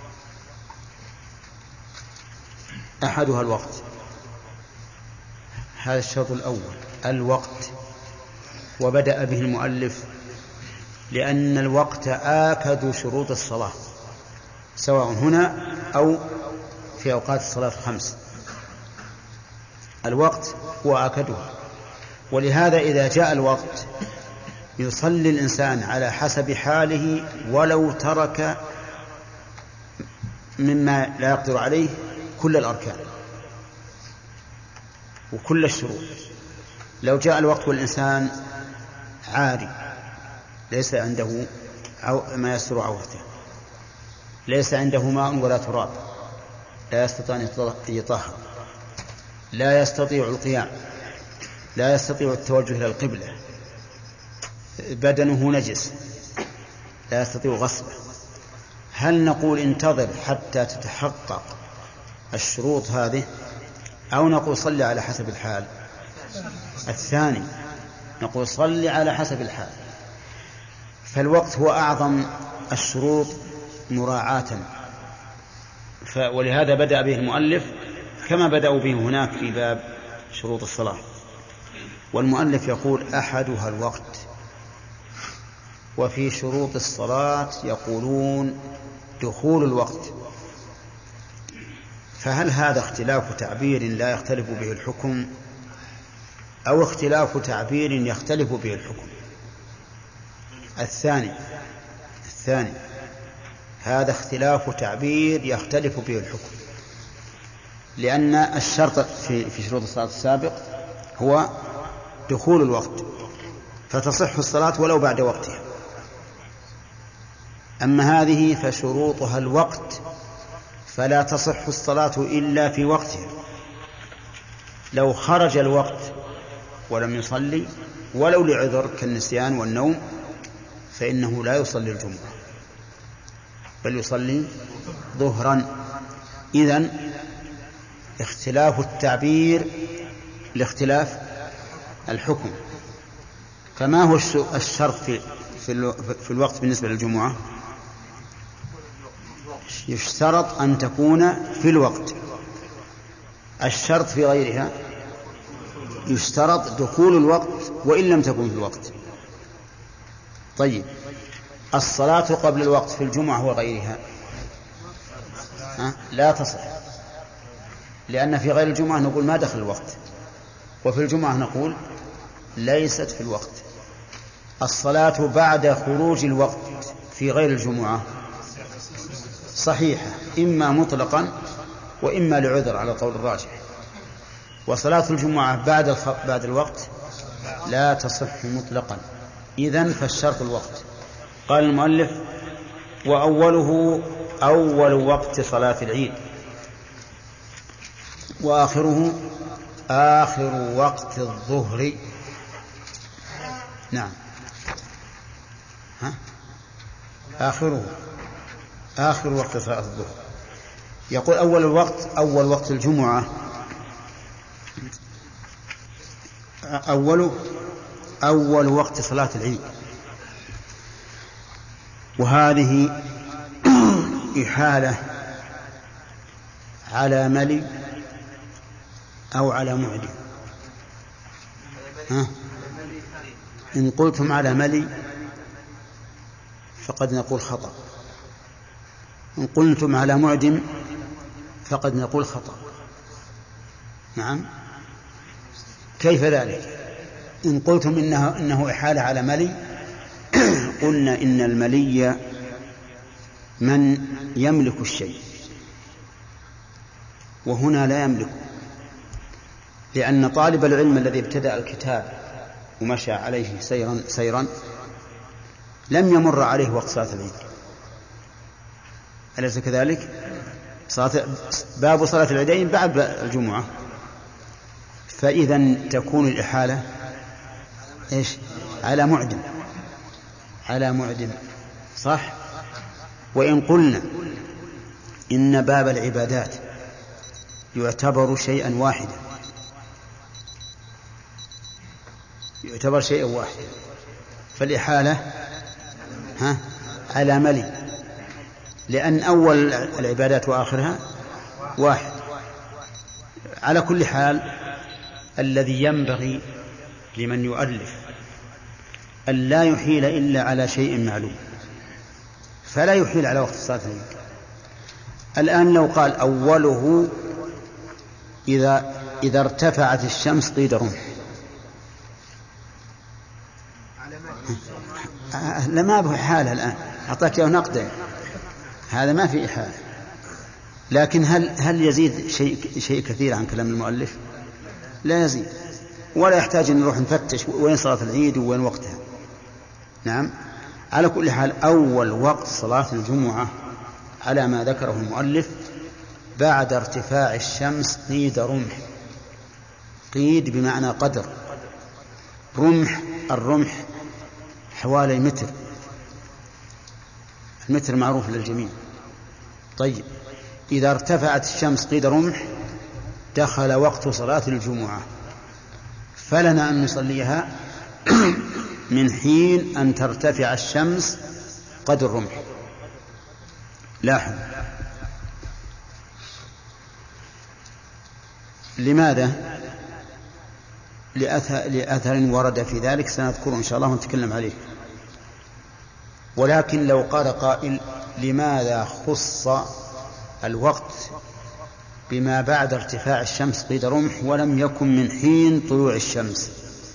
أحدها الوقت، هذا الشرط الأول الوقت، وبدأ به المؤلف لأن الوقت آكد شروط الصلاة سواء هنا أو في أوقات الصلاة الخمس، الوقت هو آكدها. ولهذا إذا جاء الوقت يصلي الإنسان على حسب حاله ولو ترك مما لا يقدر عليه كل الأركان وكل الشروط. لو جاء الوقت والإنسان عاري ليس عنده ما يستر عورته، ليس عنده ماء ولا تراب، لا يستطيع أن يطهر، لا يستطيع القيام، لا يستطيع التوجه إلى القبلة، بدنه نجس لا يستطيع غسله، هل نقول انتظر حتى تتحقق الشروط هذه أو نقول صلي على حسب الحال؟ الثاني، نقول صلي على حسب الحال. فالوقت هو أعظم الشروط مراعاة، ولهذا بدأ به المؤلف كما بدأوا به هناك في باب شروط الصلاة. والمؤلف يقول أحدها الوقت، وفي شروط الصلاة يقولون دخول الوقت. فهل هذا اختلاف تعبير لا يختلف به الحكم أو اختلاف تعبير يختلف به الحكم؟ الثاني الثاني هذا اختلاف تعبير يختلف به الحكم، لأن الشرط في في شروط الصلاة السابق هو دخول الوقت فتصح الصلاة ولو بعد وقتها، أما هذه فشروطها الوقت فلا تصح الصلاة إلا في وقتها. لو خرج الوقت ولم يصلي ولو لعذر كالنسيان والنوم فإنه لا يصلي الجمعة بل يصلي ظهرا. إذن اختلاف التعبير لاختلاف الحكم. فما هو الشرط في, في الوقت بالنسبة للجمعة؟ يشترط أن تكون في الوقت. الشرط في غيرها يشترط دخول الوقت وإن لم تكن في الوقت. طيب، الصلاة قبل الوقت في الجمعة وغيرها لا تصح، لأن في غير الجمعة نقول ما دخل الوقت، وفي الجمعة نقول ليست في الوقت. الصلاة بعد خروج الوقت في غير الجمعة صحيحة إما مطلقا وإما لعذر على قول الراجح، وصلاة الجمعة بعد بعد الوقت لا تصح مطلقا. إذن فالشرط الوقت. قال المؤلف وأوله أول وقت صلاة العيد، وآخره آخر وقت الظهر. نعم، ها؟ آخره آخر وقت صلاة الظهر. يقول أول الوقت أول وقت الجمعة، أول أول وقت صلاة العيد. وهذه إحالة على ملي أو على معدم. ها؟ إن قلتم على ملي فقد نقول خطأ، إن قلتم على معدم فقد نقول خطأ. نعم، كيف ذلك؟ إن قلتم إنه, إنه إحالة على ملي قلنا إن الملي من يملك الشيء، وهنا لا يملك، لأن طالب العلم الذي ابتدأ الكتاب ومشى عليه سيرا سيرا لم يمر عليه وقت صلاة العيد، أليس كذلك؟ صلاة باب صلاة العيدين بعد الجمعة، فإذا تكون الإحالة إيش؟ على معدم، على معدم، صح؟ وإن قلنا إن باب العبادات يعتبر شيئا واحدا، يعتبر شيئا واحدا، فالإحالة ها على ملي لأن أول العبادات وآخرها واحد. على كل حال الذي ينبغي لمن يؤلف أن لا يحيل إلا على شيء معلوم، فلا يحيل على وقت الصلاة العيد. الآن لو قال أوله إذا, إذا ارتفعت الشمس قيد رمح، لما به حالة الآن أعطاك له نقدا، هذا ما في إحالة. لكن هل, هل يزيد شيء, شيء كثير عن كلام المؤلف؟ لا يزيد، ولا يحتاج أن نروح نفتش وين صلاة العيد وين وقتها. نعم. على كل حال أول وقت صلاة الجمعة على ما ذكره المؤلف بعد ارتفاع الشمس قيد رمح. قيد بمعنى قدر. رمح، الرمح حوالي متر، المتر معروف للجميع. طيب إذا ارتفعت الشمس قيد رمح دخل وقت صلاة الجمعة، فلنا أن نصليها من حين أن ترتفع الشمس قدر الرمح. لاحظ، لماذا؟ لأثر ورد في ذلك سنذكره إن شاء الله ونتكلم عليه. ولكن لو قال قائل لماذا خص الوقت بما بعد ارتفاع الشمس قيد رمح ولم يكن من حين طلوع الشمس؟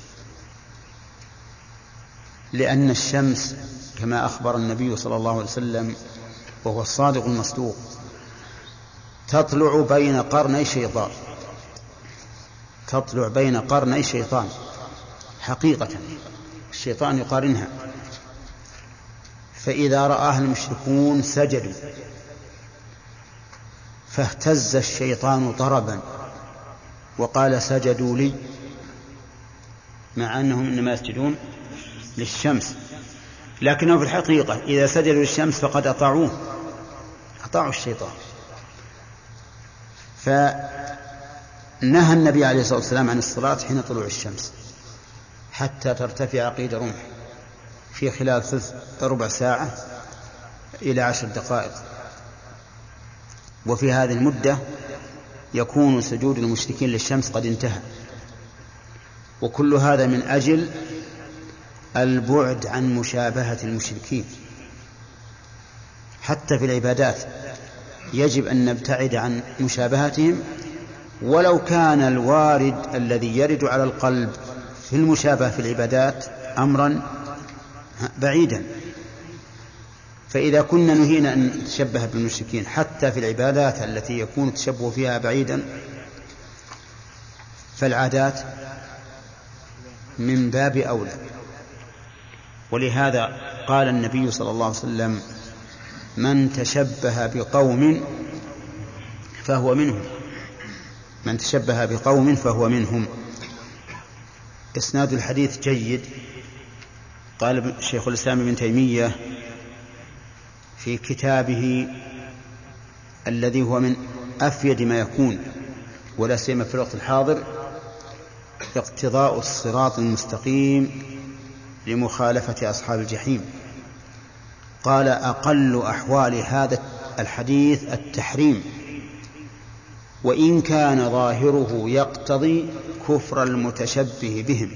لأن الشمس كما أخبر النبي صلى الله عليه وسلم وهو الصادق المصدوق تطلع بين قرني شيطان، تطلع بين قرني شيطان حقيقة، الشيطان يقارنها. فإذا رآها المشركون سجدوا، فاهتز الشيطان طربا وقال سجدوا لي، مع أنهم إنما يسجدون للشمس، لكنه في الحقيقة إذا سجدوا للشمس فقد أطاعوه، أطاعوا الشيطان. فنهى النبي عليه الصلاة والسلام عن الصلاة حين طلوع الشمس حتى ترتفع قيد رمح في خلال ثلث ربع ساعة إلى عشر دقائق، وفي هذه المدة يكون سجود المشركين للشمس قد انتهى. وكل هذا من أجل البعد عن مشابهة المشركين. حتى في العبادات يجب أن نبتعد عن مشابهتهم، ولو كان الوارد الذي يرد على القلب في المشابهة في العبادات أمرا بعيدا. فإذا كنا نهينا أن نتشبه بالمشركين حتى في العبادات التي يكون التشبه فيها بعيدا، فالعادات من باب أولى. ولهذا قال النبي صلى الله عليه وسلم من تشبه بقوم فهو منهم، من تشبه بقوم فهو منهم. إسناد الحديث جيد. قال شيخ الإسلام ابن تيمية في كتابه الذي هو من أفيد ما يكون ولا سيما في الوقت الحاضر، اقتضاء الصراط المستقيم لمخالفة أصحاب الجحيم، قال أقل أحوال هذا الحديث التحريم، وإن كان ظاهره يقتضي كفر المتشبه بهم.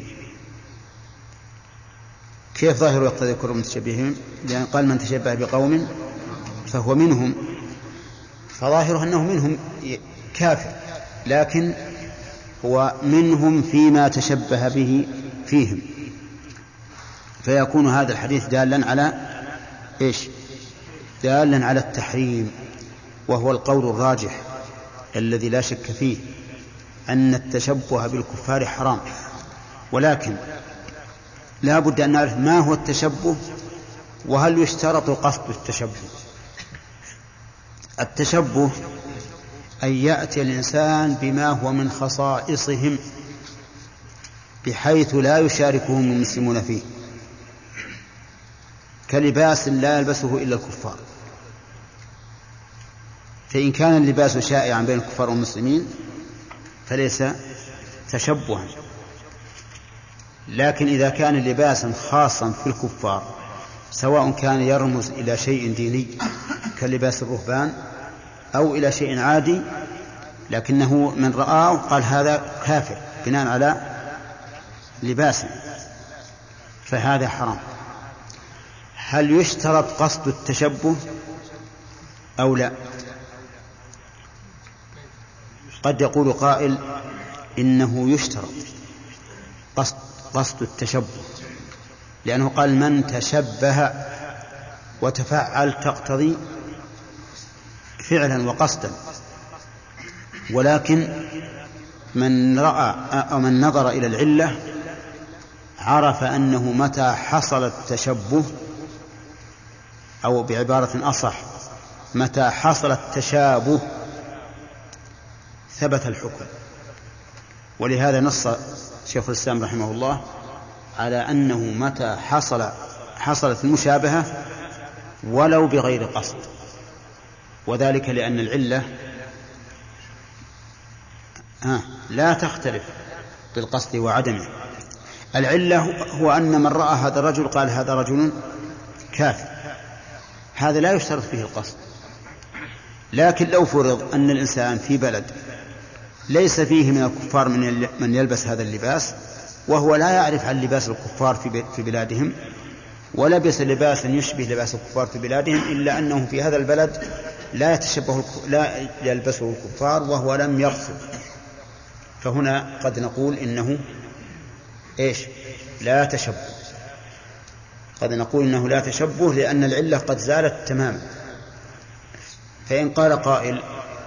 كيف ظاهره يقتضي كفر المتشبه بهم؟ لأن قال من تشبه بقوم فهو منهم، فظاهره أنه منهم كافر، لكن هو منهم فيما تشبه به فيهم، فيكون هذا الحديث دالا على إيش؟ دالا على التحريم، وهو القول الراجح الذي لا شك فيه أن التشبه بالكفار حرام. ولكن لا بد أن نعرف ما هو التشبه، وهل يشترط قصد التشبه. التشبه أن يأتي الإنسان بما هو من خصائصهم بحيث لا يشاركهم المسلمون فيه، كلباس لا يلبسه إلا الكفار، فإن كان اللباس شائعا بين الكفار والمسلمين فليس تشبها. لكن إذا كان لباسا خاصا في الكفار سواء كان يرمز إلى شيء ديني كلباس الرهبان أو إلى شيء عادي، لكنه من رآه قال هذا كافر بناء على لباسه، فهذا حرام. هل يشترط قصد التشبه أو لا؟ قد يقول قائل إنه يشترط قصد, قصد التشبه، لأنه قال من تشبه وتفعل تقتضي فعلا وقصدا، ولكن من رأى أو من نظر إلى العلة عرف أنه متى حصل التشبه، أو بعبارة أصح متى حصل التشابه ثبت الحكم. ولهذا نص شيخ الإسلام رحمه الله على أنه متى حصل حصلت المشابهة ولو بغير قصد، وذلك لأن العلة آه لا تختلف بالقصد وعدمه. العلة هو أن من رأى هذا الرجل قال هذا رجل كافر، هذا لا يشترط فيه القصد. لكن لو فرض أن الإنسان في بلد ليس فيه من الكفار من يلبس هذا اللباس، وهو لا يعرف عن لباس الكفار في بلادهم، ولبس لباسا يشبه لباس الكفار في بلادهم، إلا أنه في هذا البلد لا يتشبه لا يلبسه الكفار وهو لم يقصد، فهنا قد نقول إنه إيش لا تشبه، قد نقول إنه لا تشبه لأن العلة قد زالت تماما. فإن قال قائل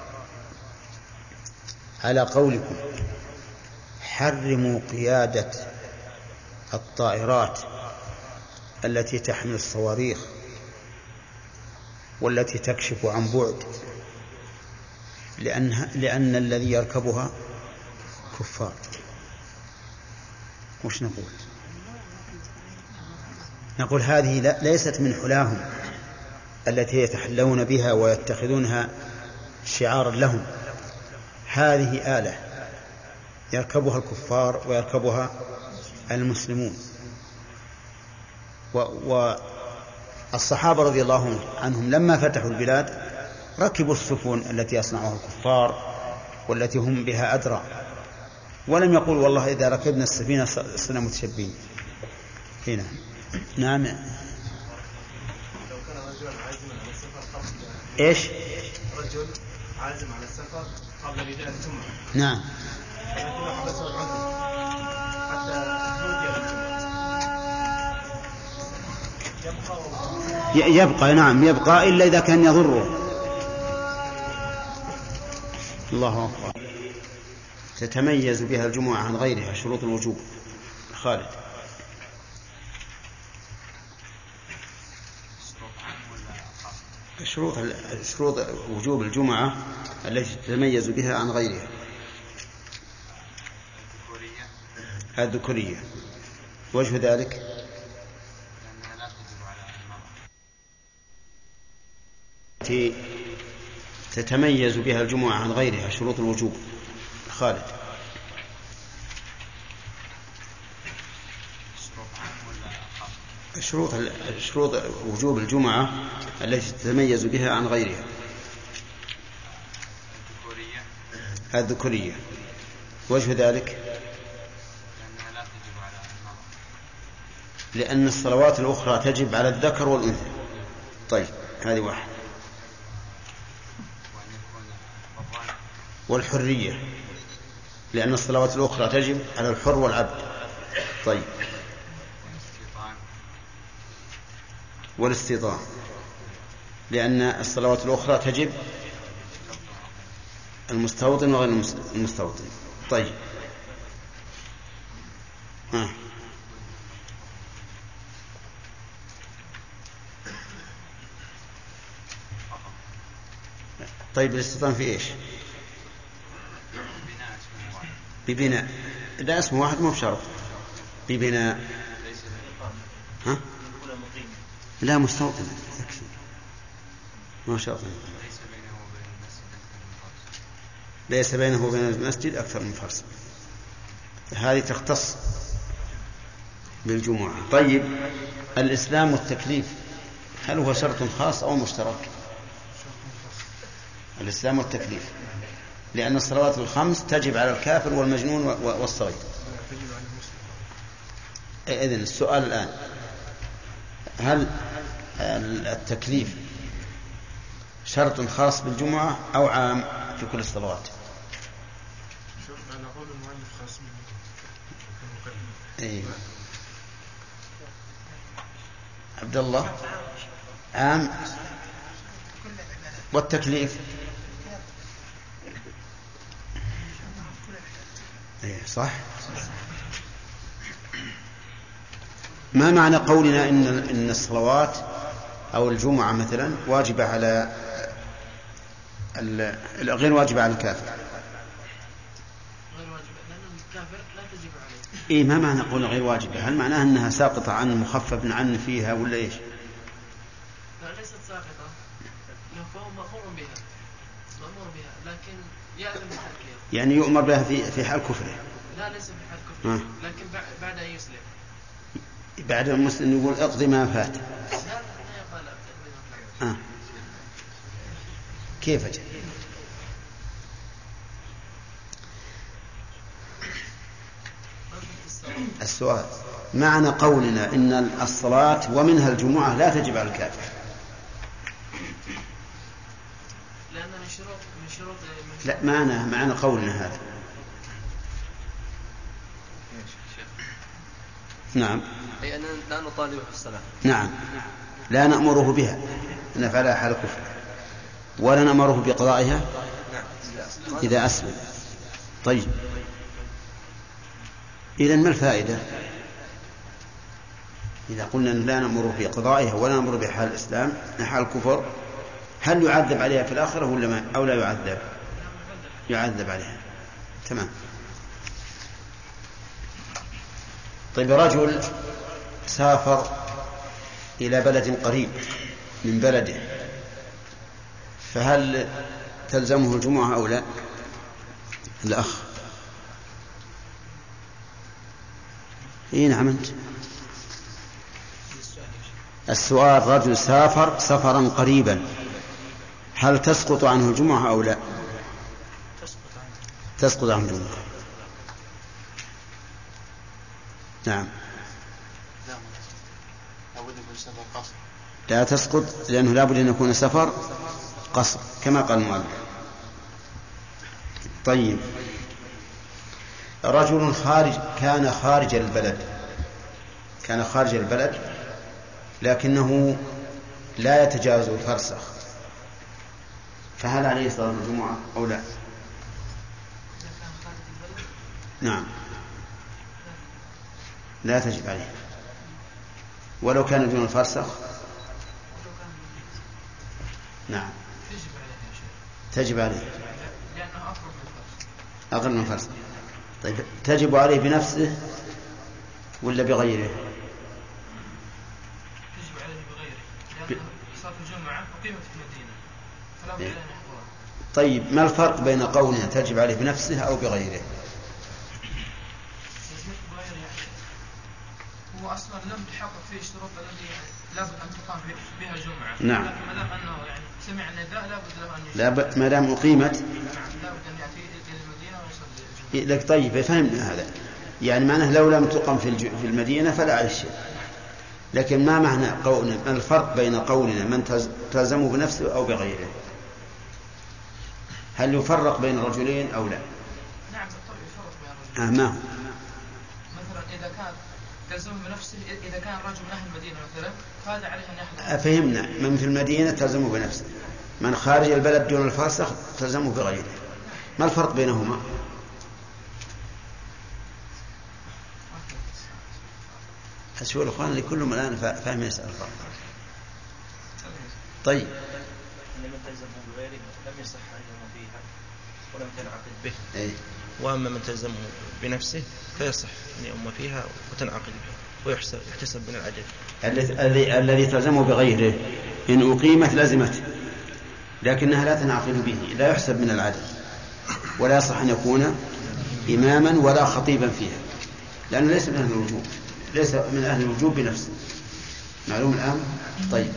على قولكم حرموا قيادة الطائرات التي تحمل الصواريخ والتي تكشف عن بعد لأن, لأن الذي يركبها كفار، وش نقول؟ نقول هذه ليست من حلاهم التي يتحلون بها ويتخذونها شعارا لهم، هذه آلة يركبها الكفار ويركبها المسلمون. والصحابة رضي الله عنهم لما فتحوا البلاد ركبوا السفن التي يصنعها الكفار والتي هم بها أدرى، ولم يقول والله إذا ركبنا السفينة صرنا متشبين هنا. نعم. لو كان رجل عازما على السفر قبل إيش؟ رجل عازم على السفر قبل بداية الجمعة. نعم. لكن حبسه العذر حتى يبقى يبقى نعم يبقى إلا إذا كان يضره. الله أكبر. تتميز بها الجمعة عن غيرها شروط الوجوب. خالد. شروط شروط وجوب الجمعة التي تتميز بها عن غيرها. الذكورية. وجه ذلك التي تتميز بها الجمعة عن غيرها شروط الوجوب. خالد. شروط شروط وجوب الجمعة التي تتميز بها عن غيرها. الذكورية. وجه ذلك لأن الصلوات الأخرى تجب على الذكر والأنثى. طيب هذه واحد. والحرية لأن الصلوات الأخرى تجب على الحر والعبد. طيب. والاستيطان لأن الصلوات الأخرى تجب المستوطن وغير المستوطن. طيب. ها. طيب الاستيطان في إيش؟ ببناء. لا اسم واحد مو بشرط. ببناء. ها؟ لا مستوطن ما شاء الله. ليس بينه وبين المسجد أكثر من فرس. هذه تختص بالجمعة. طيب الإسلام والتكليف هل هو شرط خاص أو مشترك؟ الإسلام والتكليف، لأن الصلوات الخمس تجب على الكافر والمجنون والصغير. إذن السؤال الآن، هل التكليف شرط خاص بالجمعة أو عام في كل الصلوات؟ إيه. عبد الله عام. والتكليف إيه صح. ما معنى قولنا إن إن الصلوات أو الجمعة مثلا واجبة على غير واجبة على الكافر؟ غير واجبة لأن الكافر لا تجب عليه. إيه ما معنى قول غير واجبة؟ هل معناها أنها ساقطة عن مخفف عن فيها ولا إيش؟ لا ليست ساقطة، فهو مأمور بها مأمور بها لكن يأذن بتركها. يعني يؤمر بها في في حال كفره؟ لا ليس في حال كفره، لكن بعد أن يسلم. بعد المسلم يقول اقضي ما فات. لا لا يقال اقضي ما فات. آه. كيف أجل؟ السؤال معنى قولنا إن الصلاة ومنها الجمعة لا تجب على الكافر. لأن من شروط من شروط لا معنى معنى قولنا هذا. نعم. أي أننا لا نطالبه في الصلاة. نعم لا نأمره بها نفعلها حال كفر، ولا نأمره بقضائها إذا أسلم. طيب إذن ما الفائدة إذا قلنا لا نأمره بقضائها ولا نأمره بحال الإسلام حال الكفر؟ هل يعذب عليها في الآخرة ولا ما أو لا يعذب؟ يعذب عليها. تمام. طيب رجل سافر إلى بلد قريب من بلده، فهل تلزمه الجمعة أو لا؟ الأخ. إيه نعم أنت. السؤال رجل سافر سفرا قريبا، هل تسقط عنه الجمعة أو لا؟ تسقط عنه الجمعة. نعم. لا تسقط لأنه لا بد أن يكون سفر قصر كما قال المؤلف. طيب رجل خارج كان خارج البلد كان خارج البلد لكنه لا يتجاوز الفرسخ، فهل عليه صلاة الجمعة أو لا؟ نعم لا تجب عليه ولو كان دون الفرسخ. نعم تجب عليه أقل من الفرسخ. طيب تجب عليه بنفسه ولا بغيره؟ تجب عليه بغيره لأن صلاة الجمعة أقيمت في المدينة فلا بد أن يحضرها. طيب ما الفرق بين قولنا تجب عليه بنفسه أو بغيره؟ هو أصلا لم تحقق فيه الشروط التي لابد أن تقام بها الجمعة. نعم. لكن ما دام أنه يعني سمع النداء لابد له أن لا ب... ما دام أقيمت لابد أن يأتي إلى المدينة ويصلي الجمعة. لك طيب فهمنا هذا، يعني معناه لو لم تقم في, الج... في المدينة فلا عليه شيء. لكن ما معنى قولنا ما الفرق بين قولنا من تز... تلزمه بنفسه أو بغيره؟ هل يفرق بين الرجلين أو لا؟ نعم بالطبع يفرق بين الرجلين. آه ما هو مثلا إذا كان تلزم بنفسه إذا كان رجل من أهل المدينة مثلا فهذا عليه أن يحضر. فهمنا من في المدينة تلزمه بنفسه، من خارج البلد دون الفرسخ تلزمه بغيره. ما الفرق بينهما؟ أشوف الأخوان اللي كلهم الآن فاهم يسأل الفرق. طيب من تلزمه بغيره لم يصح أن فيها ولم تنعقد به. أي. وأما من تلزمه بنفسه فيصح أن يؤم فيها وتنعقد به ويحتسب من العدد. الذي الذي تلزمه بغيره إن أقيمت لزمت لكنها لا تنعقد به، لا يحسب من العدد ولا يصح أن يكون إماما ولا خطيبا فيها لأنه ليس من أهل الوجوب. ليس من أهل الوجوب بنفسه. معلوم الآن؟ طيب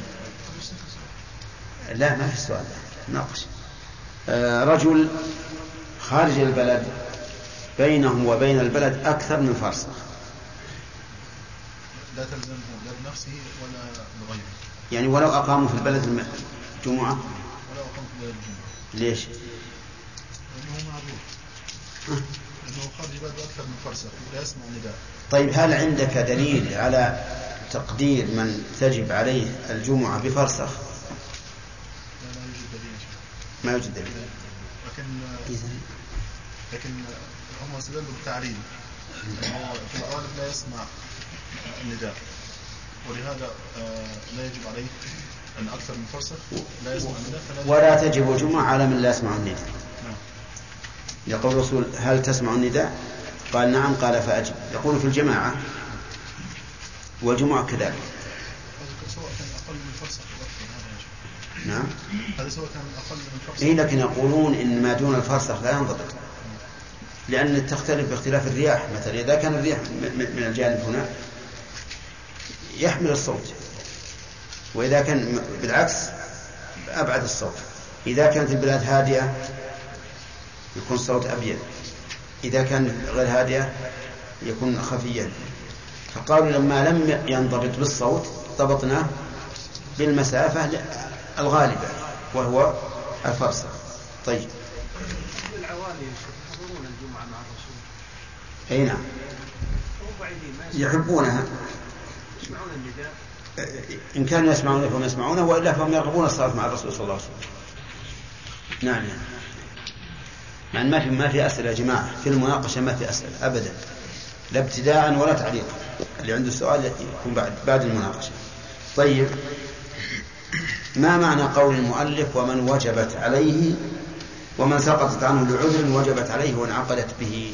لا ما في السؤال ناقش. آه رجل خارج البلد بينه وبين البلد أكثر من فرسخ، لا تلزمه لا بنفسه ولا بغيره، يعني ولو أقاموا في البلد الجمعة ولو أقاموا في البلد الجمعة. ليش؟ لأنه معروف أنه خارج البلد أكثر من فرسخ لا يسمع النداء. طيب هل عندك دليل على تقدير من تجب عليه الجمعة بفرسخ؟ لا لا يوجد دليل. ما يوجد دليل. لكن لكن هم استدلوا بالتعريض، في الغالب لا يسمع النداء، ولهذا لا يجب عليه أن أكثر من فرسخ لا يسمع النداء، ولا تجب الجمعة على من لا يسمع النداء. يقول الرسول هل تسمع النداء؟ قال نعم، قال فأجب. يقول في الجماعة والجمعة كذلك. سواء كان أقل من فرسخ نعم هذا سواء كان أقل من فرسخ. إيه لكن يقولون إن ما دون الفرسخ لا ينضبط، لأن تختلف باختلاف الرياح. مثلا إذا كان الرياح من الجانب هنا يحمل الصوت، وإذا كان بالعكس أبعد الصوت. إذا كانت البلاد هادئة يكون الصوت أبيض، إذا كان غير هادئة يكون خفيا. فقالوا لما لم ينضبط بالصوت ضبطناه بالمسافة الغالبة وهو الفرسخ. طيب العوالي يحضرون الجمعة مع الرسول. أي نعم يحبونها، يسمعون النداء إن كانوا يسمعونه فهم يسمعونه، وإلا فهم يرغبون الصلاة مع الرسول صلى الله عليه وسلم. نعم نعم. مع ما في ما في أسئلة يا جماعة في المناقشة، ما في أسئلة أبدا، لا ابتداء ولا تعليق. اللي عنده سؤال يكون بعد بعد المناقشة. طيب ما معنى قول المؤلف ومن وجبت عليه ومن سقطت عنه لعذر وجبت عليه وانعقدت به؟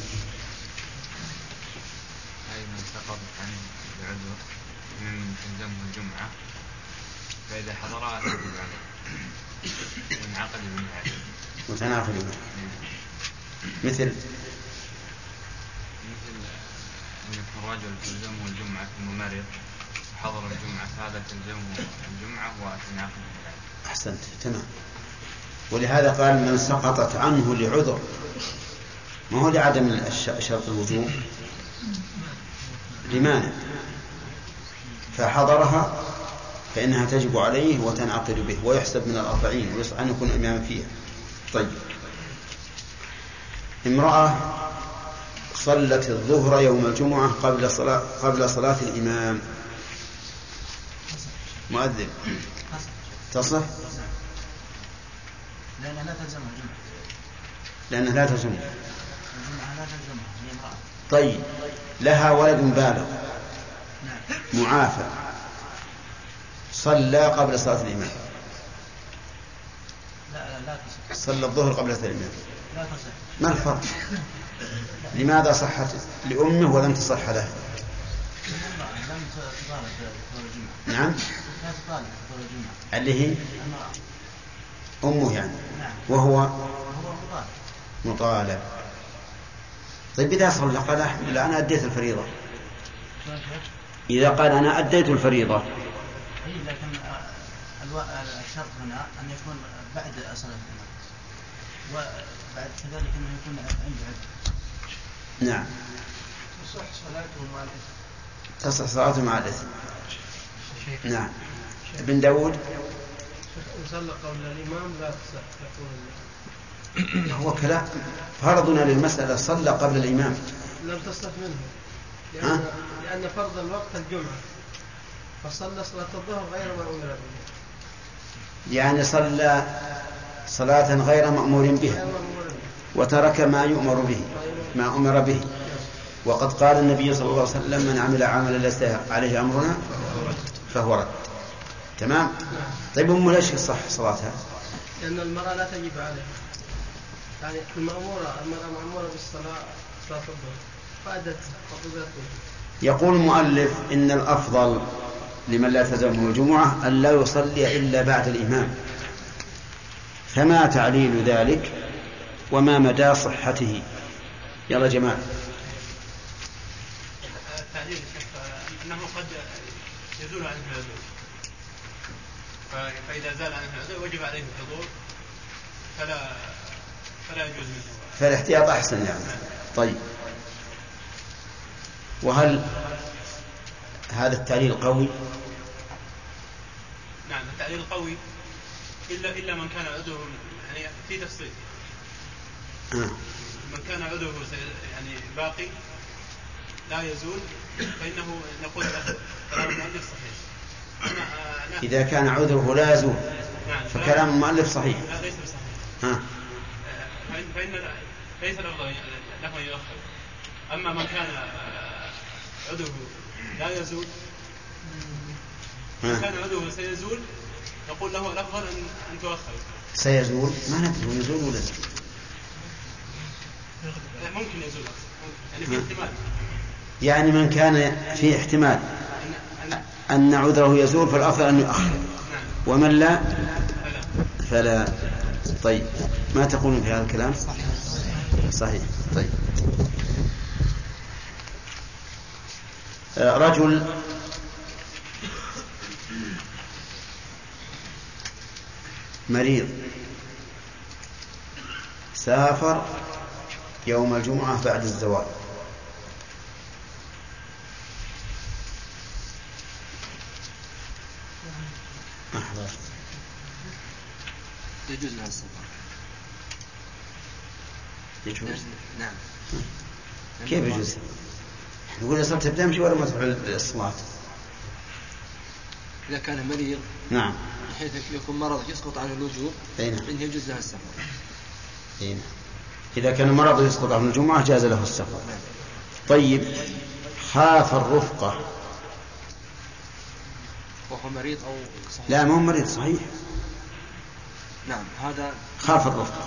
أي من سقطت عنه لعذر من تلزمه الجمعة فإذا حضرها تجب عليه وانعقد به وتنعقد به. مثل مثل أن يكون رجل تلزمه الجمعة ثم مرض وحضر الجمعة فهذا تلزمه الجمعة وتنعقد به. أحسنت تمام. ولهذا قال من سقطت عنه لعذر، ما هو لعدم شرط الوجوب، لمانع، فحضرها فإنها تجب عليه وتنعقد به ويحسب من الأربعين ويصح أن يكون إماما فيها. طيب امرأة صلت الظهر يوم الجمعة قبل صلاة قبل صلاة الإمام، مؤذن تصح؟ لأنها لا تلزمها الجمعة. لأنها لا تلزمها الجمعة لا تلزمها هي امرأة. طيب لها ولد بالغ معافى صلى قبل صلاة الإمام، لا لا لا تصح. صلى الظهر قبل صلاة الإمام، لا تصح. ما الفرق؟ لماذا صحت لأمه ولم تصح له؟ لم تطالب بحضور الجمعة. نعم لا تطالب بحضور الجمعة اللي هي أمه يعني. نعم. وهو هو مطالب. مطالب. طيب إذا صلى قال الحمد لله أنا أديت الفريضة، إذا قال أنا أديت الفريضة. أي لكن الشرط هنا أن يكون بعد صلاة الإمام، وبعد كذلك أنه يكون عنده عذر. نعم تصح صلاته مع الإثم. تصح صلاته مع الإثم. نعم. ابن داود صلى قبل الإمام لا تصح تكون هو كلام فرضنا للمسألة صلى قبل الإمام لم تصح منه لأن, لأن فرض الوقت الجمعة، فصلى صلاة الظهر غير ما أمر به، يعني صلى صلاة غير مأمور بها وترك ما يؤمر به ما أمر به. وقد قال النبي صلى الله عليه وسلم من عمل عملا ليس عليه أمرنا فهو رد. تمام. طيب أم ليش صح صلاتها؟ لأن المرأة لا تجب عليها، يعني المأمورة المرأة مأمورة بالصلاة صلاة الظهر فأدت فقدت. يقول المؤلف إن الأفضل لمن لا تلزمه الجمعة أن لا يصلي إلا بعد الإمام، فما تعليل ذلك وما مدى صحته؟ يلا جماعة. التعليل أنه قد يزول عنه العذر، فإذا زال عنه العذر وجب عليه الحضور، فلا فلا يجوز منه. فالاحتياط أحسن يعني. طيب، وهل هذا التعليل قوي؟ نعم التعليل قوي، إلا إلا من كان عذره يعني في تفصيل. آه. من كان عذره يعني باقي لا يزول فإنه نقول له كلام المؤلف صحيح. آه إذا كان عذره لا يزول نعم فكلام المؤلف صحيح. لا ليس بصحيح. ها. فإن, فإن ليس الأفضل له أن يؤخر. أما من كان عذره لا يزول، من كان عذره سيزول نقول له الأفضل أن, أن تؤخر. سيزول ما ندري يزول ولا يزول. ممكن يزول يعني في احتمال. يعني من كان في احتمال أن عذره يزول فالأفضل أن يؤخر، ومن لا فلا. طيب، ما تقولون في هذا الكلام؟ صحيح. طيب، رجل مريض سافر يوم الجمعة بعد الزوال، أحضر يجوز له السفر. يجوز؟ نعم. كيف يجوز؟ نقول الصلاة تبدأ مشي ولا ما تفعل الصلاة؟ إذا كان مريض نعم بحيث يكون مرض يسقط عنه الوجوب فإنه يجوز له السفر. أين. إذا كان مرض يسقط عنه الجمعة جاز له السفر. طيب، خاف الرفقة وهو مريض أو صحيح؟ لا، ما هو مريض صحيح. نعم، هذا خاف الرفقة،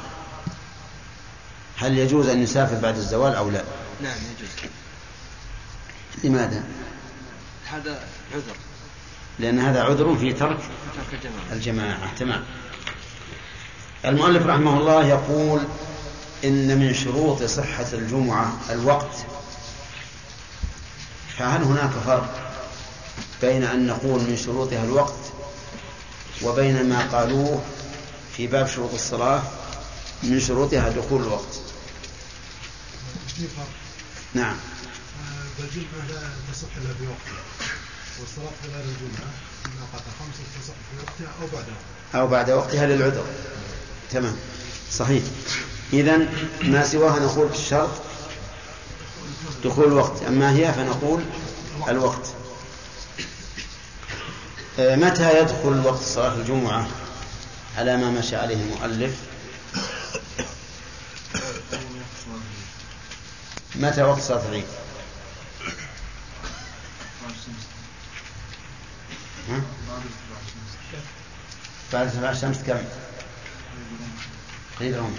هل يجوز أن يسافر بعد الزوال أو لا؟ نعم يجوز. لماذا؟ هذا عذر، لأن هذا عذر في ترك الجماعة. الجماعة. تمام. المؤلف رحمه الله يقول إن من شروط صحة الجمعة الوقت. فهل هناك فرق بين أن نقول من شروطها الوقت وبين ما قالوه في باب شروط الصلاة من شروطها دخول الوقت؟ نعم. الجمعة لا تصح إلا بوقتها، والصلاة في غير الجمعة ناقة خمسة تصح في وقتها أو بعدها أو بعد وقتها للعذر. تمام، صحيح. إذن ما سواها نقول الشرط دخول الوقت، أما هي فنقول الوقت. متى يدخل وقت صلاة الجمعة على ما مشى عليه المؤلف؟ متى وقت صلاة العيد؟ ها؟ بعد ارتفاع الشمس كم؟ قيل رمح.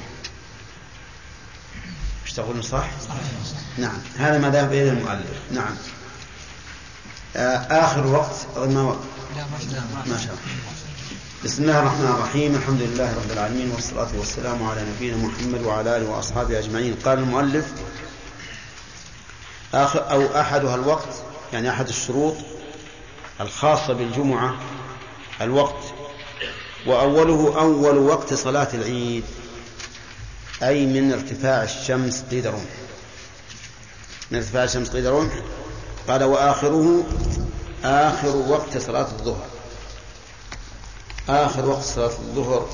ايش تقولون صح؟ نعم، هذا ما ذهب إليه المؤلف. نعم. آخر وقت ما وقت؟ ما شاء الله. بسم الله الرحمن الرحيم، الحمد لله رب العالمين، والصلاة والسلام على نبينا محمد وعلى آله وأصحابه أجمعين. قال المؤلف آخر أو أحدها الوقت، يعني أحد الشروط الخاصة بالجمعة الوقت، وأوله أول وقت صلاة العيد، أي من ارتفاع الشمس قيد رمح، من ارتفاع الشمس قيد رمح. قال وآخره آخر وقت صلاة الظهر. آخر وقت صلاة الظهر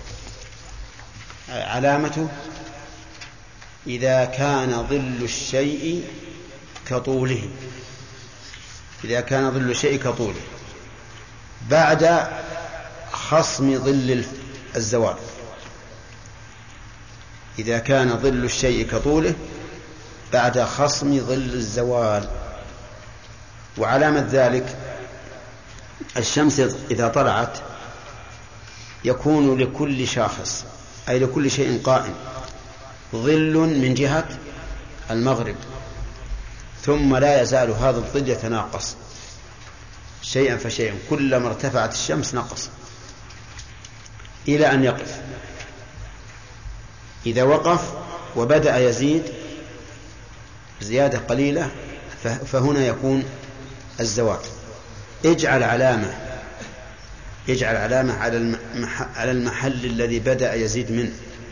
علامته إذا كان ظل الشيء كطوله، إذا كان ظل الشيء كطوله بعد خصم ظل الزوال. إذا كان ظل الشيء كطوله بعد خصم ظل الزوال. وعلامة ذلك الشمس إذا طلعت يكون لكل شاخص أي لكل شيء قائم ظل من جهة المغرب، ثم لا يزال هذا الظل يتناقص شيئا فشيئا، كلما ارتفعت الشمس نقص إلى أن يقف. إذا وقف وبدأ يزيد زيادة قليلة فهنا يكون الزوال. اجعل علامة اجعل علامة على المحل, على المحل الذي بدأ يزيد منه،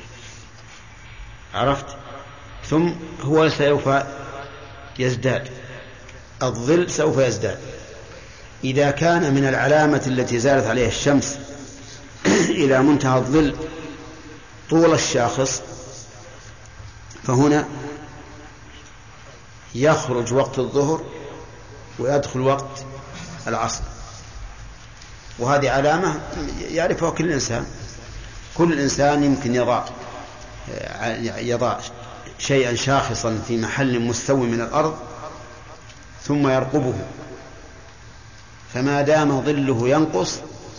عرفت؟ ثم هو سوف يزداد، الظل سوف يزداد. إذا كان من العلامة التي زالت عليها الشمس إلى منتهى الظل طول الشاخص، فهنا يخرج وقت الظهر ويدخل وقت العصر، وهذه علامة يعرفها كل إنسان. كل إنسان يمكن يضع يضع شيئا شاخصا في محل مستوي من الأرض ثم يرقبه، فما دام ظله ينقص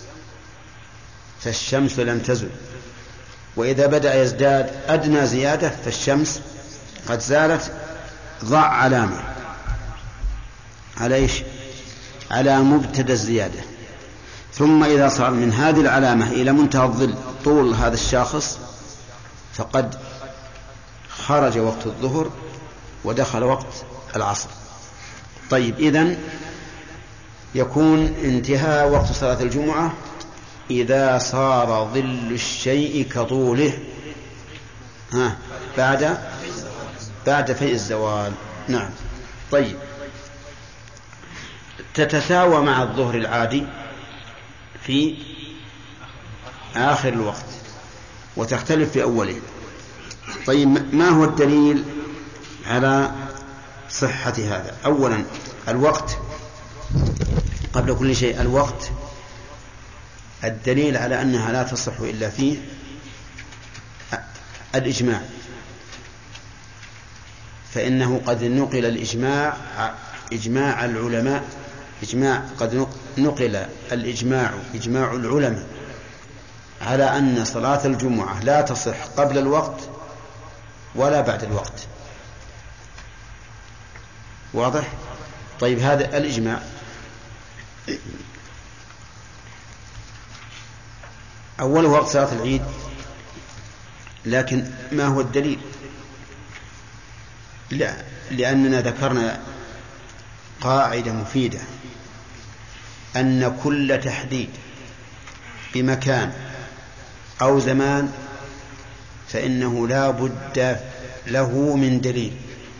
فالشمس لم تزل، وإذا بدأ يزداد أدنى زيادة فالشمس قد زالت. ضع علامة على إيش؟ على مبتدأ الزيادة. ثم إذا صار من هذه العلامة إلى منتهى الظل طول هذا الشاخص فقد خرج وقت الظهر ودخل وقت العصر. طيب، إذن يكون انتهاء وقت صلاة الجمعة إذا صار ظل الشيء كطوله ها بعد بعد فيء الزوال. نعم. طيب، تتساوى مع الظهر العادي في آخر الوقت وتختلف في أوله. طيب، ما هو الدليل على صحة هذا؟ أولا الوقت، قبل كل شيء الوقت الدليل على أنها لا تصح إلا فيه الإجماع، فإنه قد نقل الإجماع إجماع العلماء إجماع قد نقل الإجماع إجماع العلماء على أن صلاة الجمعة لا تصح قبل الوقت ولا بعد الوقت. واضح؟ طيب، هذا الإجماع. أول وقت صلاة العيد، لكن ما هو الدليل؟ لا، لأننا ذكرنا قاعدة مفيدة أن كل تحديد بمكان أو زمان فإنه لا بد له من دليل،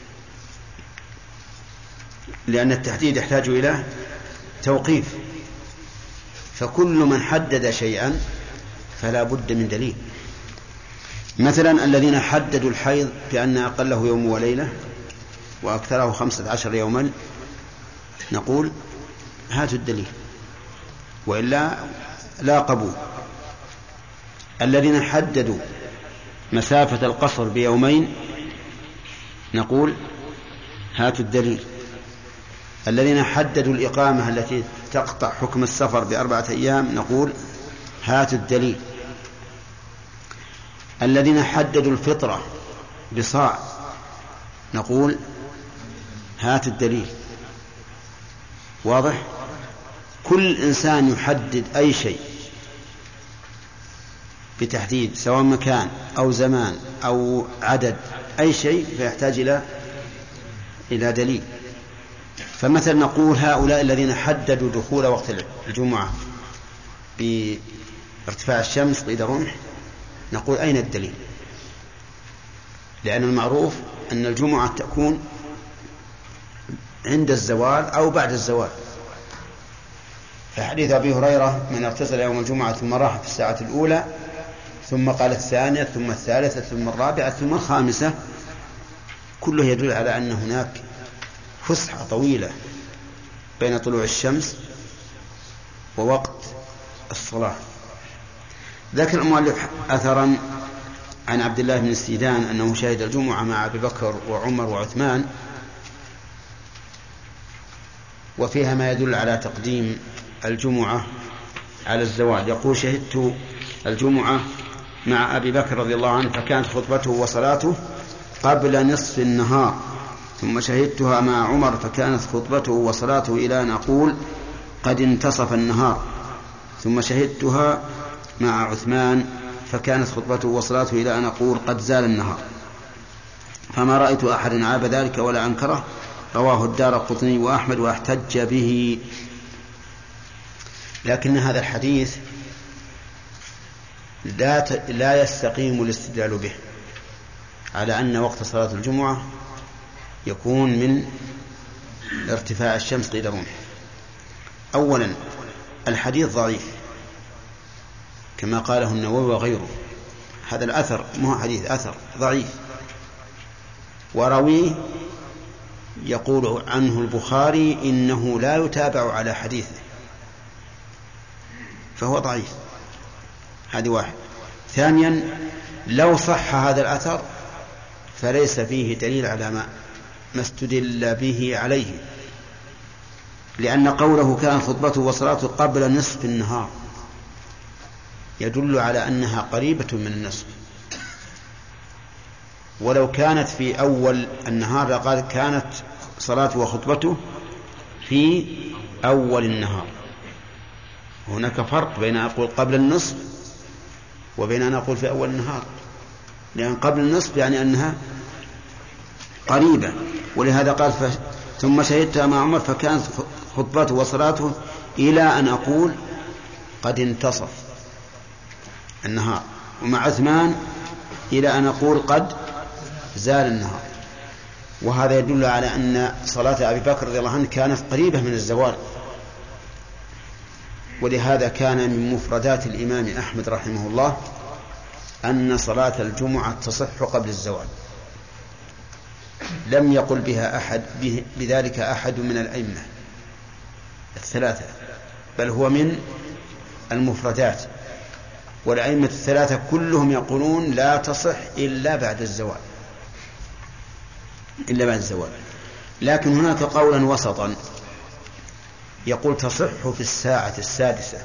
لأن التحديد يحتاج إلى توقيف، فكل من حدد شيئا فلا بد من دليل. مثلا الذين حددوا الحيض بأن أقله يوم وليلة وأكثره خمسة عشر يوما، نقول هاتوا الدليل، وإلا لا قبول. الذين حددوا مسافة القصر بيومين، نقول هاتوا الدليل. الذين حددوا الإقامة التي تقطع حكم السفر بأربعة أيام، نقول هاتوا الدليل. الذين حددوا الفطرة بصاع، نقول هاتوا الدليل. واضح؟ كل إنسان يحدد أي شيء بتحديد سواء مكان أو زمان أو عدد أي شيء فيحتاج إلى إلى دليل. فمثلا نقول هؤلاء الذين حددوا دخول وقت الجمعة بارتفاع الشمس قيد رمح، نقول أين الدليل؟ لأن المعروف أن الجمعة تكون عند الزوال أو بعد الزوال. فحديث أبي هريرة: من اغتسل يوم الجمعة ثم راح في الساعة الأولى ثم قال الثانية ثم الثالثة ثم الرابعة ثم الخامسة، كله يدل على أن هناك فسحة طويلة بين طلوع الشمس ووقت الصلاة. ذكر المؤلف أثرا عن عبد الله بن السيدان أنه شهد الجمعة مع أبي بكر وعمر وعثمان، وفيها ما يدل على تقديم الجمعة على الزوال. يقول: شهدت الجمعة مع أبي بكر رضي الله عنه فكانت خطبته وصلاته قبل نصف النهار، ثم شهدتها مع عمر فكانت خطبته وصلاته إلى أن أقول قد انتصف النهار، ثم شهدتها مع عثمان فكانت خطبته وصلاته إلى أن أقول قد زال النهار، فما رأيت أحد عاب ذلك ولا أنكره رواه الدارقطني وأحمد واحتج به. لكن هذا الحديث لا لا يستقيم الاستدلال به على أن وقت صلاة الجمعة يكون من ارتفاع الشمس قيد رمح. أولا الحديث ضعيف كما قاله النووي وغيره، هذا الأثر مو حديث، أثر ضعيف، ورويه يقول عنه البخاري إنه لا يتابع على حديثه، فهو ضعيف. هذه واحد. ثانيا لو صح هذا الأثر فليس فيه دليل على ما ما استدل به عليه، لأن قوله كان خطبته وصلاته قبل نصف النهار يدل على أنها قريبة من النصف، ولو كانت في أول النهار لقال كانت صلاته وخطبته في أول النهار. هناك فرق بين أن أقول قبل النصف وبين أن أقول في أول النهار، لأن قبل النصف يعني أنها قريبة، ولهذا قال ف... ثم شهدت مع عمر فكانت خطبته وصلاته إلى أن أقول قد انتصف النهار، ومع عثمان إلى أن أقول قد زال النهار. وهذا يدل على أن صلاة أبي بكر رضي الله عنه كانت قريبة من الزوال، ولهذا كان من مفردات الإمام أحمد رحمه الله أن صلاة الجمعة تصح قبل الزوال، لم يقل بها أحد بذلك أحد من الأئمة الثلاثة، بل هو من المفردات، والأئمة الثلاثة كلهم يقولون لا تصح إلا بعد الزوال، إلا بعد الزوال. لكن هناك قولا وسطا يقول تصح في الساعة السادسة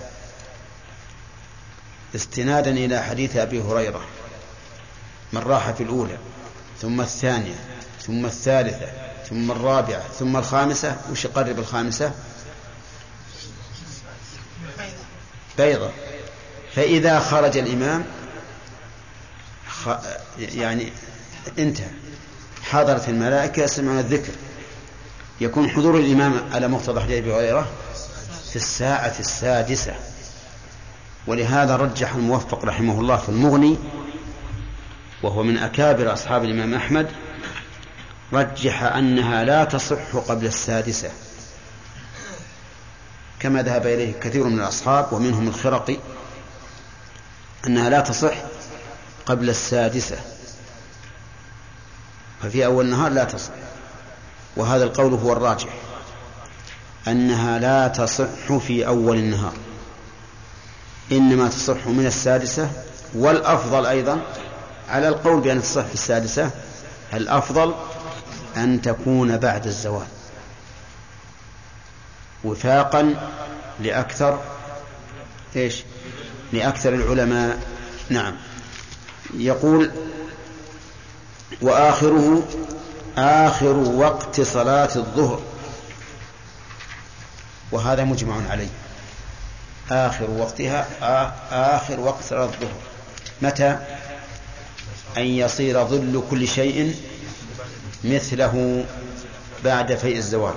استنادا إلى حديث أبي هريرة من راح في الأولى ثم الثانية ثم الثالثة ثم الرابعة ثم الخامسة. وش يقرب الخامسة؟ بيضة. فإذا خرج الإمام خ... يعني انتهى، حضرت الملائكة يسمعون الذكر، يكون حضور الإمام على مقتضى حديث أبي هريرة في الساعة السادسة. ولهذا رجح الموفق رحمه الله في المغني، وهو من أكابر أصحاب الإمام أحمد، رجح أنها لا تصح قبل السادسة، كما ذهب إليه كثير من الأصحاب ومنهم الخرقي، أنها لا تصح قبل السادسة، ففي أول النهار لا تصح. وهذا القول هو الراجح، أنها لا تصح في أول النهار، إنما تصح من السادسة. والأفضل أيضا على القول بأن تصح في السادسة، الأفضل أن تكون بعد الزوال وفاقا لأكثر إيش لأكثر العلماء. نعم. يقول وآخره آخر وقت صلاة الظهر، وهذا مجمع عليه، آخر وقتها آخر وقت صلاة الظهر متى؟ أن يصير ظل كل شيء مثله بعد فيء الزوال.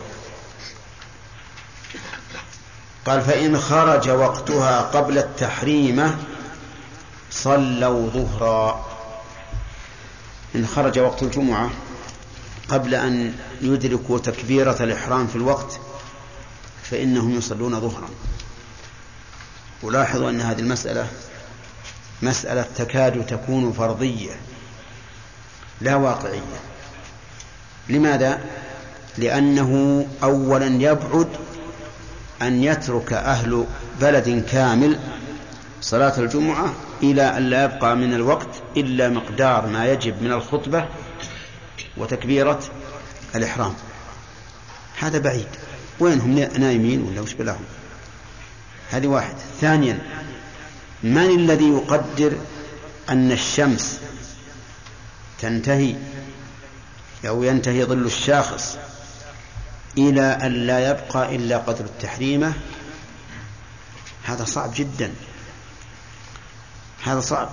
قال فإن خرج وقتها قبل التحريمة صلوا ظهرا. إن خرج وقت الجمعة قبل أن يدركوا تكبيرة الإحرام في الوقت فإنهم يصلون ظهرا. ولاحظوا أن هذه المسألة مسألة تكاد تكون فرضية لا واقعية. لماذا؟ لأنه أولا يبعد أن يترك أهل بلد كامل صلاة الجمعة إلى أن لا يبقى من الوقت إلا مقدار ما يجب من الخطبة وتكبيرة الإحرام. هذا بعيد، وينهم نايمين ولا وش بلاهم؟ هذه واحد. ثانيا من الذي يقدر أن الشمس تنتهي أو ينتهي ظل الشاخص إلى أن لا يبقى إلا قدر التحريمة؟ هذا صعب جدا، هذا صعب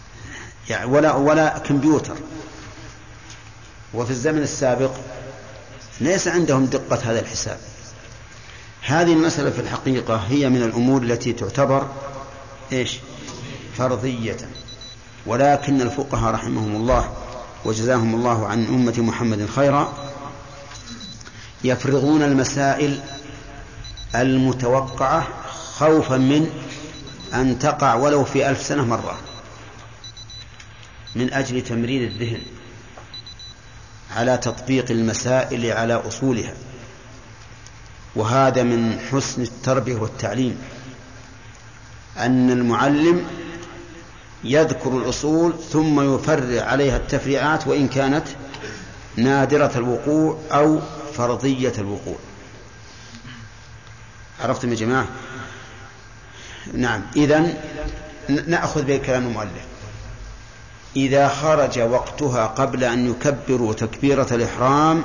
يعني ولا ولا كمبيوتر. وفي الزمن السابق ليس عندهم دقة هذا الحساب. هذه المسألة في الحقيقة هي من الأمور التي تعتبر إيش؟ فرضية، ولكن الفقهاء رحمهم الله وجزاهم الله عن أمة محمد خيرا يفرغون المسائل المتوقعة خوفا من أن تقع ولو في ألف سنة مرة، من أجل تمرين الذهن على تطبيق المسائل على أصولها. وهذا من حسن التربية والتعليم، أن المعلم يذكر الأصول ثم يفرع عليها التفريعات وإن كانت نادرة الوقوع أو فرضية الوقوع. عرفتم يا جماعة؟ نعم. إذن نأخذ بكلام المؤلف: إذا خرج وقتها قبل أن يكبروا تكبيرة الإحرام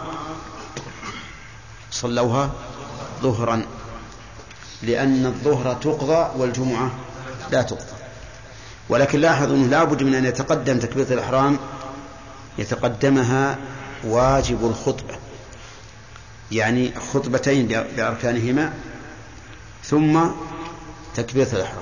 صلوها ظهرا، لأن الظهر تقضى والجمعة لا تقضى. ولكن لاحظوا أنه لا بد من أن يتقدم تكبيرة الإحرام يتقدمها واجب الخطبة، يعني خطبتين بأركانهما ثم تكبيرة الإحرام.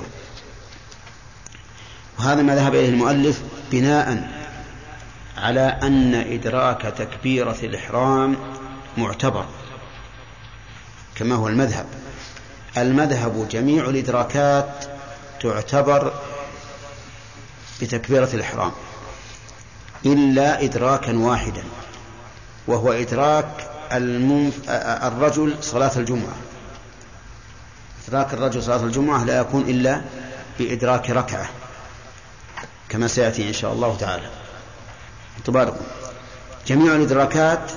وهذا ما ذهب إليه المؤلف بناء على أن إدراك تكبيرة الإحرام معتبر كما هو المذهب. المذهب جميع الإدراكات تعتبر بتكبيرة الإحرام إلا إدراكا واحدا، وهو إدراك المنف... الرجل صلاة الجمعة. إدراك الرجل صلاة الجمعة لا يكون إلا بإدراك ركعة كما سيأتي إن شاء الله تعالى. تبارك. جميع الإدراكات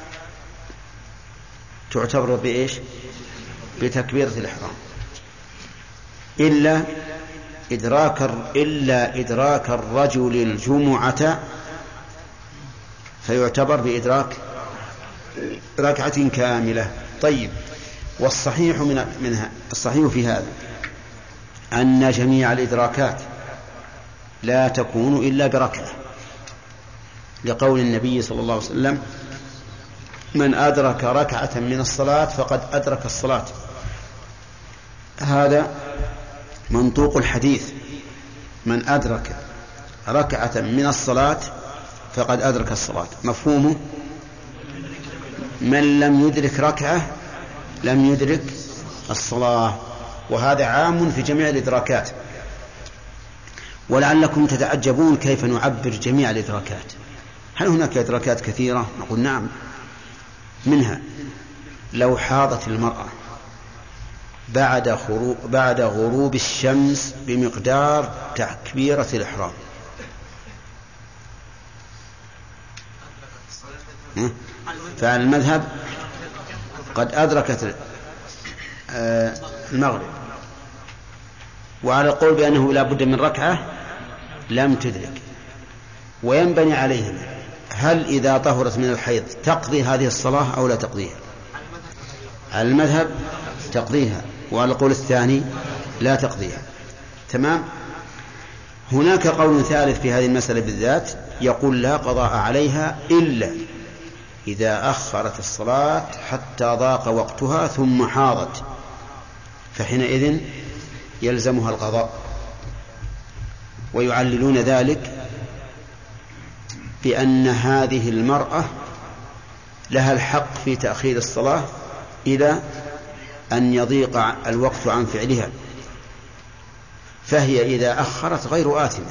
تعتبر بإيش؟ بتكبيرة الإحرام إلا إدراك إلا إدراك الرجل الجمعة فيعتبر بإدراك ركعة كاملة. طيب، والصحيح من منها الصحيح في هذا أن جميع الإدراكات لا تكون إلا بركعة، لقول النبي صلى الله عليه وسلم: من أدرك ركعة من الصلاة فقد أدرك الصلاة. هذا منطوق الحديث: من أدرك ركعة من الصلاة فقد أدرك الصلاة. مفهومه: من لم يدرك ركعة لم يدرك الصلاة. وهذا عام في جميع الإدراكات. ولعلكم تتعجبون كيف نعبر جميع الإدراكات. هل هناك إدراكات كثيرة؟ نقول نعم. منها لو حاضت المرأة بعد غروب, بعد غروب الشمس بمقدار تكبيرة الإحرام، فعلى المذهب قد أدركت المغرب، وعلى القول بأنه لا بد من ركعة لم تدرك. وينبني عليهم: هل إذا طهرت من الحيض تقضي هذه الصلاة أو لا تقضيها؟ على المذهب تقضيها، وعلى القول الثاني لا تقضيها. تمام. هناك قول ثالث في هذه المسألة بالذات يقول: لا قضاء عليها إلا إذا أخرت الصلاة حتى ضاق وقتها ثم حاضت، فحينئذ يلزمها القضاء. ويعللون ذلك بأن هذه المرأة لها الحق في تأخير الصلاة إلى أن يضيق الوقت عن فعلها، فهي إذا أخرت غير آثمة.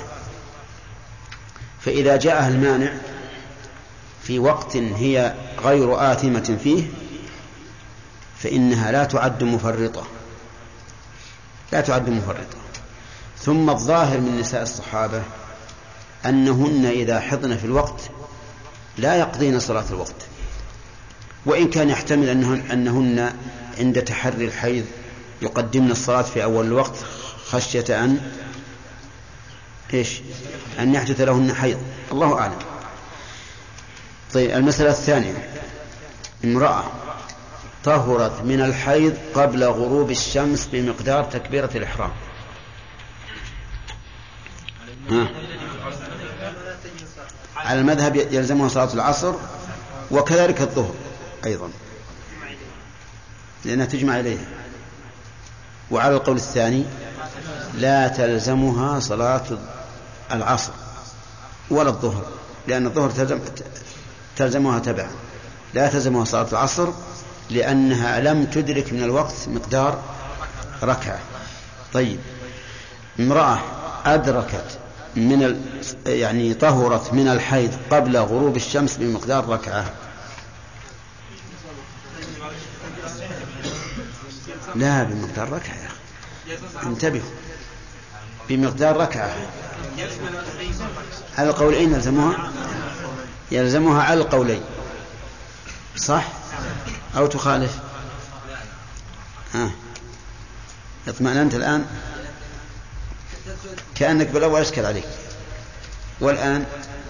فإذا جاءها المانع في وقت هي غير آثمة فيه فإنها لا تعد مفرطة، لا تعد مفرطة. ثم الظاهر من نساء الصحابة أنهن إذا حضن في الوقت لا يقضين صلاة الوقت، وإن كان يحتمل أنهن, أنهن عند تحري الحيض يقدمن الصلاة في أول الوقت خشية أن إيش أن يحدث لهن حيض، الله أعلم. طيب، المسألة الثانية: امرأة طهرت من الحيض قبل غروب الشمس بمقدار تكبيرة الإحرام. ها. على المذهب يلزمها صلاة العصر وكذلك الظهر، أيضا لأنها تجمع إليها. وعلى القول الثاني لا تلزمها صلاة العصر ولا الظهر، لأن الظهر تلزم تلزمها تبعا، لا تلزمها صلاة العصر لأنها لم تدرك من الوقت مقدار ركعة. طيب، امرأة أدركت من ال... يعني طهرت من الحيض قبل غروب الشمس بمقدار ركعة، لا بمقدار ركعة يا أخي، انتبهوا، بمقدار ركعة. على القولين يلزمها يلزمها على القولين، صح أو تخالف؟ ها اطمأننت الآن؟ كأنك بالأول أشكل عليك. والآن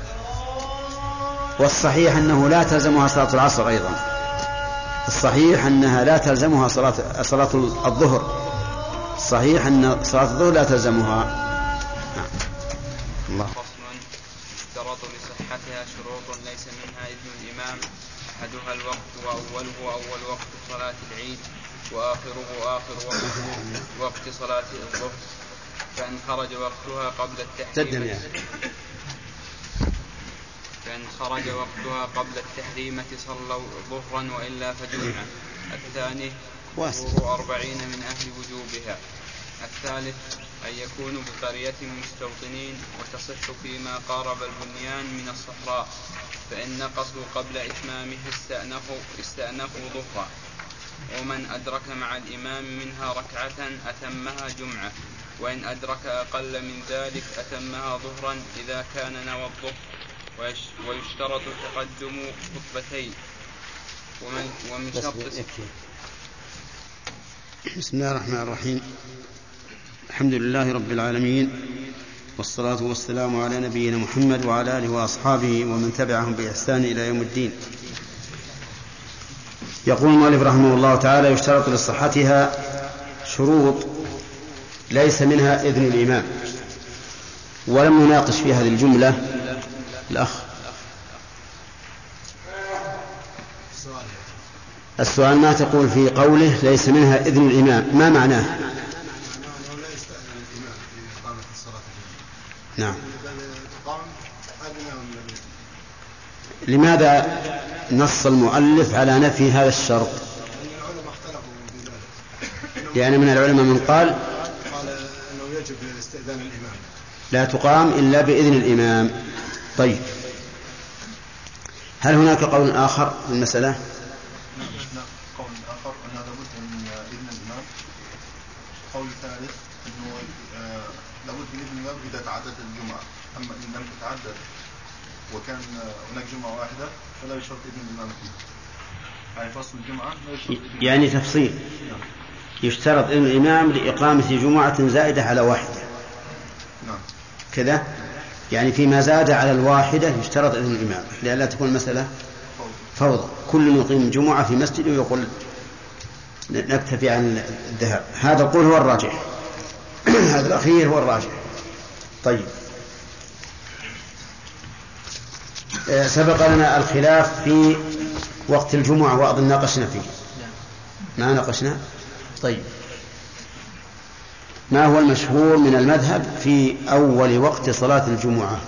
والصحيح أنه لا تلزمها صلاة العصر أيضا، الصحيح أنها لا تلزمها صلاة صلاة الظهر، صحيح أن صلاة الظهر لا تلزمها. الله. اشترط لصحتها شروط ليس منها إذن الإمام، أحدها الوقت، وأوله أول وقت صلاة العيد، وآخره آخر وقت وقت صلاة الظهر، فإن خرج وقتها قبل التحريم فإن خرج وقتها قبل التحريمة صلوا ظهرا وإلا فجمعة. الثاني مرور أربعين من أهل وجوبها. الثالث أن يكونوا بقرية مستوطنين وتصح فيما قارب البنيان من الصحراء، فإن نقصوا قبل إتمامه استأنفوا, استأنفوا ظهرا. ومن أدرك مع الإمام منها ركعة أتمها جمعة، وإن أدرك أقل من ذلك أتمها ظهرا إذا كان نوى الظهر. ويشترط تقدم خطبتين. ومن, ومن شرط بسم الله الرحمن الرحيم. الحمد لله رب العالمين، والصلاة والسلام على نبينا محمد وعلى آله وأصحابه ومن تبعهم بإحسان إلى يوم الدين. يقول المؤلف رحمه الله تعالى: يشترط لصحتها شروط ليس منها إذن الإمام. ولم نناقش في هذه الجملة الأخ. السؤال ما تقول في قوله ليس منها إذن الإمام، ما معناه؟ نعم. لماذا نص المؤلف على نفي هذا الشرط؟ لأن من العلماء من قال أنه يجب استئذان الإمام، لا تقام إلا بإذن الإمام. طيب، هل هناك قول آخر في المسألة؟ قول آخر أن لابد من إذن الإمام. قول ثالث أنه لابد من إذن الإمام إذا تعددت الجمعة، أما إن لم تتعدد وكان هناك جمعة واحدة فلا يشترط إذن الإمام فيه، يعني فصل الجمعة يعني تفصيل. يشترط إذن الإمام لإقامة جمعة زائدة على واحدة. نعم. كذا يعني فيما زاد على الواحدة يشترط إذن الإمام، لئلا تكون المسألة فوضى، كل يقيم جمعة في مسجد ويقول نكتفي عن الذهاب. هذا القول هو الراجح. هذا الأخير هو الراجح. طيب، سبق لنا الخلاف في وقت الجمعة وأظن ناقشنا فيه، ما ناقشنا. طيب، ما هو المشهور من المذهب في أول وقت صلاة الجمعة؟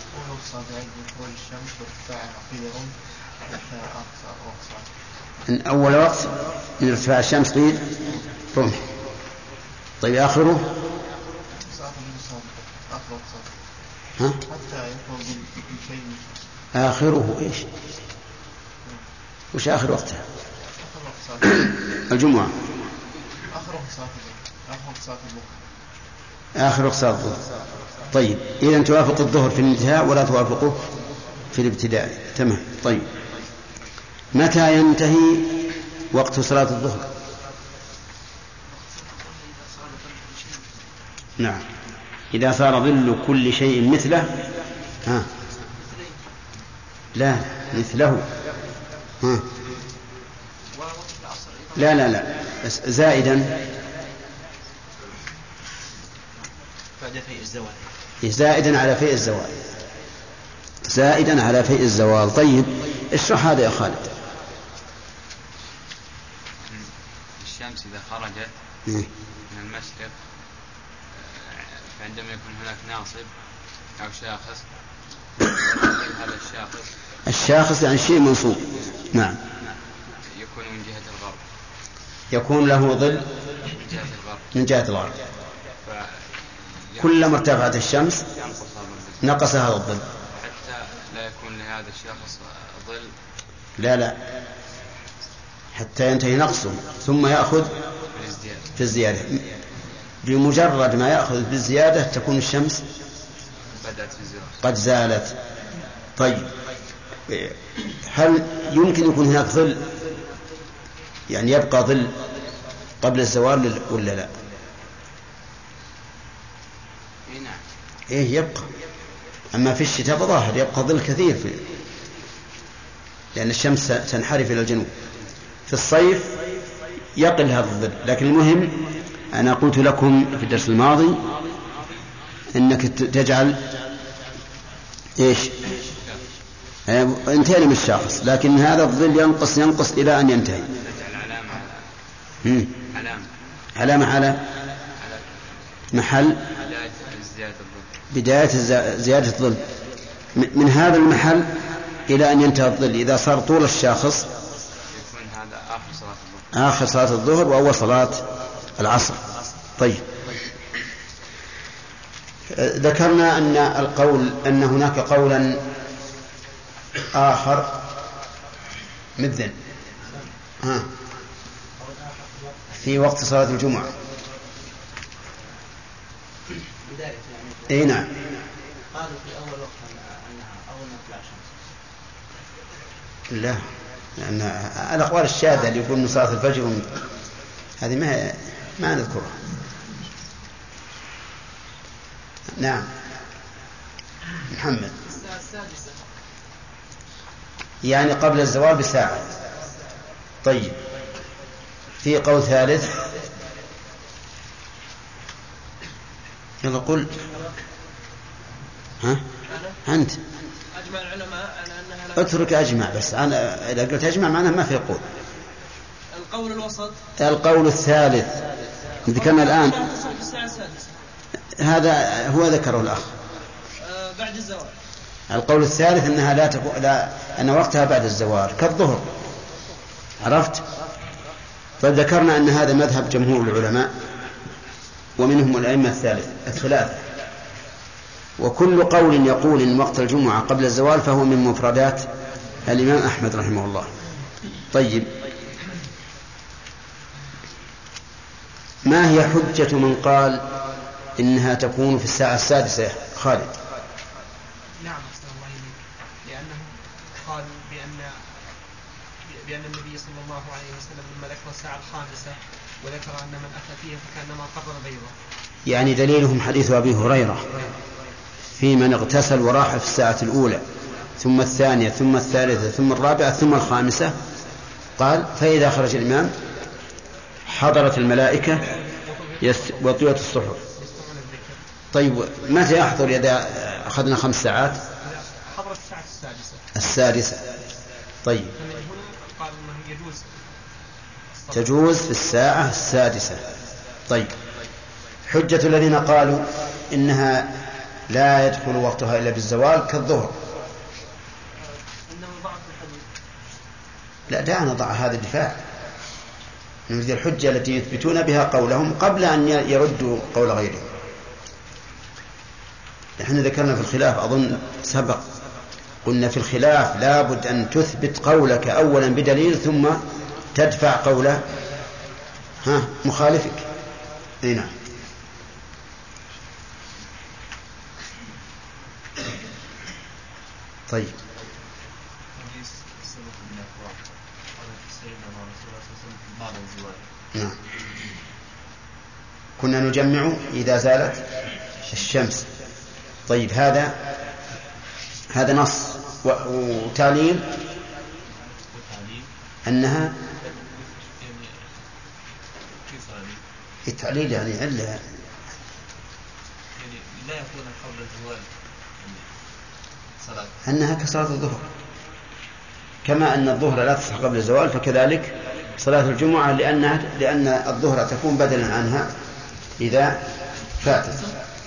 من أول وقت من ارتفاع الشمس قيل رمح. طيب، آخره؟ ها؟ آخره إيش؟ وش آخر وقتها؟ الجمعة. آخر وقت صلاة الظهر. طيب، إذن توافق الظهر في الانتهاء ولا توافقه في الابتداء. تمام. طيب، متى ينتهي وقت صلاة الظهر؟ نعم، إذا صار ظل كل شيء مثله. ها، لا مثله. ها، لا لا لا زائدا زائدا على فيء الزوال، زائدا على فيء الزوال. طيب، اشرح هذا يا خالد. الشمس إذا خرجت من المشرق فعندما يكون هناك ناصب أو شاخص هذا الشاخص الشاخص يعني شيء منصوب نعم يكون من جهة الغرب يكون له ظل من جهة الغرب كلما ارتفعت الشمس نقص هذا الظل حتى لا يكون لهذا الشاخص ظل لا لا حتى ينتهي نقصه ثم يأخذ في الزيادة بمجرد ما يأخذ بالزيادة تكون الشمس قد زالت. طيب هل يمكن يكون هناك ظل يعني يبقى ظل قبل الزوال ولا لا؟ ايه يبقى اما في الشتاء ظاهر يبقى ظل كثير فيه لأن الشمس تنحرف إلى الجنوب. في الصيف يقل هذا الظل. لكن المهم أنا قلت لكم في الدرس الماضي إنك تجعل إيش انتهي من الشاخص لكن هذا الظل ينقص ينقص إلى أن ينتهي. علامة على محل بداية زيادة الظل من هذا المحل إلى أن ينتهي الظل. إذا صار طول الشاخص يكون هذا آخر صلاة الظهر آخر صلاة الظهر وأول صلاة العصر. طيب ذكرنا أن القول أن هناك قولا آخر مثل ها في وقت صلاة الجمعة. اي نعم قالوا في أول وقت أنها أول ما تطلع الشمس. لا لأن الأقوال الشاذة اللي يقول من صلاة الفجر هذه ما ما نذكرها. نعم محمد السادسة يعني قبل الزوال بساعة. طيب في قول ثالث يلا قل ها أنت أجمع العلماء على أنها لا اترك أجمع بس أنا إذا قلت أجمع معناه ما في قول. القول الوسط القول الثالث ذكرنا الآن هذا هو ذكره الأخ أه بعد الزوال. القول الثالث أنها لا تكون لا أن وقتها بعد الزوال كالظهر. عرفت؟ فذكرنا أن هذا مذهب جمهور العلماء ومنهم الأئمة الثالث الثلاثة. وكل قول يقول إن وقت الجمعة قبل الزوال فهو من مفردات الإمام أحمد رحمه الله. طيب ما هي حجة من قال إنها تكون في الساعة السادسة؟ خالد. نعم أحسن الله إليك لأنه قال بأن بأن النبي صلى الله عليه وسلم لما ذكر الساعة الخامسة وذكر أن من أتى فيها فكأنما قرر بيضا. يعني دليلهم حديث أبي هريرة في من اغتسل وراح في الساعة الأولى ثم الثانية ثم الثالثة ثم الرابعة ثم الخامسة قال فإذا خرج الإمام حضرت الملائكة وطويت الصحف. طيب متى يحضر إذا أخذنا خمس ساعات؟ حضر الساعة السادسة. السادسة. طيب قال أنه يجوز تجوز في الساعة السادسة. طيب حجة الذين قالوا إنها لا يدخل وقتها إلا بالزوال كالظهر. لا دعنا نضع هذا الدفاع نريد الحجة التي يثبتون بها قولهم قبل أن يردوا قول غيرهم. نحن ذكرنا في الخلاف أظن سبق قلنا في الخلاف لابد أن تثبت قولك أولا بدليل ثم تدفع قول ها مخالفك. نعم طيب نعم كنا نجمع إذا زالت الشمس. طيب هذا هذا نص وتعليل أنها التعليل يعني علة يعني لا يكون قبل الزوال صلاة أنها كصلاة الظهر كما أن الظهر لا تصح قبل الزوال فكذلك صلاة الجمعة لأن لأن الظهر تكون بدلا عنها إذا فاتت.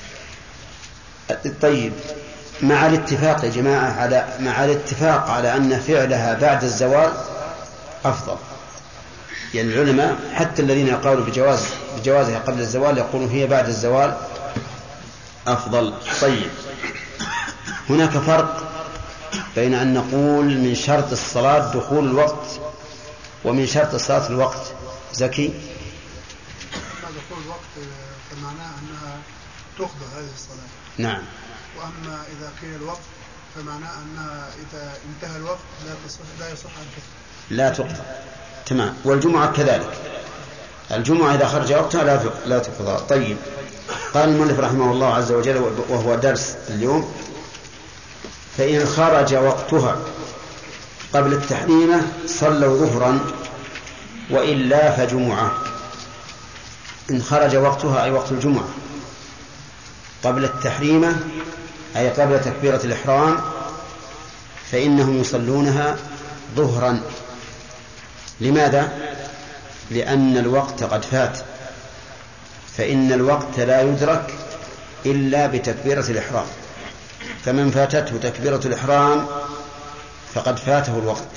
طيب، مع الاتفاق يا جماعة على مع الاتفاق على أن فعلها بعد الزوال أفضل. يعني العلماء حتى الذين قالوا بجواز بجوازها قبل الزوال يقولون هي بعد الزوال أفضل. طيب، هناك فرق بين أن نقول من شرط الصلاة دخول الوقت ومن شرط الصلاة الوقت. زكي؟ دخول الوقت فمعناه أنها تقضى هذه الصلاة. نعم. وأما إذا قيل الوقت فمعناه أنها إذا انتهى الوقت لا تصح لا يصح أن تقضى. لا تقضى. تمام. والجمعة كذلك، الجمعة إذا خرج وقتها لا لا تقضى. طيب، قال المؤلف رحمه الله عز وجل وهو درس اليوم: فإن خرج وقتها قبل التحريمة صلوا ظهرا وإلا فجمعة. إن خرج وقتها أي وقت الجمعة قبل التحريمة أي قبل تكبيرة الإحرام فإنهم يصلونها ظهرا. لماذا؟ لأن الوقت قد فات، فإن الوقت لا يدرك إلا بتكبيرة الإحرام، فمن فاتته تكبيرة الإحرام فقد فاته الوقت.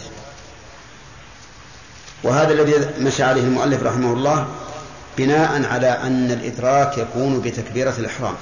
وهذا الذي مشى عليه المؤلف رحمه الله بناء على أن الإدراك يكون بتكبيرة الإحرام،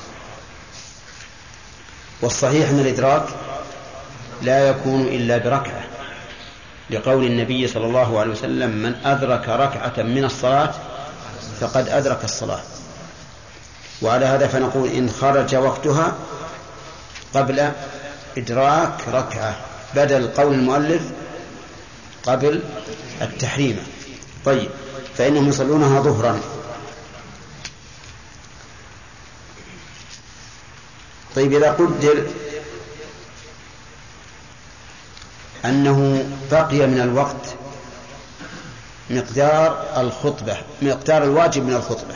والصحيح أن الإدراك لا يكون إلا بركعة، لقول النبي صلى الله عليه وسلم: من أدرك ركعة من الصلاة فقد أدرك الصلاة. وعلى هذا فنقول إن خرج وقتها قبل إدراك ركعة بدل قول المؤلف قبل التحريم. طيب، فإنهم يصلونها ظهرا. طيب، إذا قدر أنه بقي من الوقت مقدار الخطبة مقدار الواجب من الخطبة،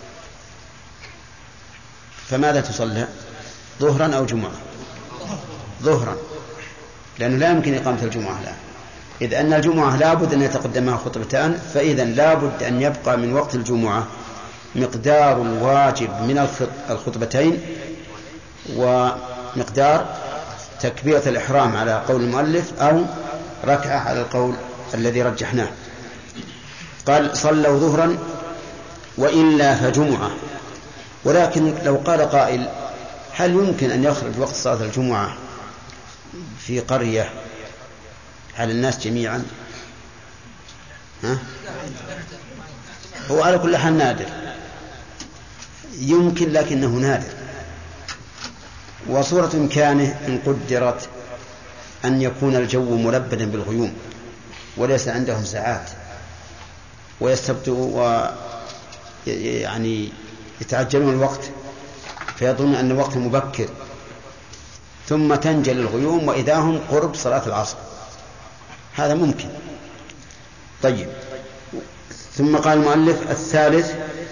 فماذا تصلى؟ ظهرا أو جمعة؟ ظهرا، لأنه لا يمكن إقامة الجمعة الآن، إذ أن الجمعة لا بد أن يتقدمها خطبتان، فإذا لا بد أن يبقى من وقت الجمعة مقدار الواجب من الخطبتين ومقدار تكبيرة الإحرام على قول المؤلف أو ركعة على القول الذي رجحناه. قال: صلوا ظهرا وإلا فجمعة. ولكن لو قال قائل: هل يمكن أن يخرج وقت صلاة الجمعة في قرية على الناس جميعا؟ ها؟ هو على كل حال نادر، يمكن لكنه نادر. وصورة إمكانه إن قدرت أن يكون الجو ملبدا بالغيوم وليس عندهم ساعات ويستبدوا ويعني يتعجلون الوقت فيظن أن الوقت مبكر، ثم تنجل الغيوم وإذا هم قرب صلاة العصر، هذا ممكن. طيب، ثم قال المؤلف: الثالث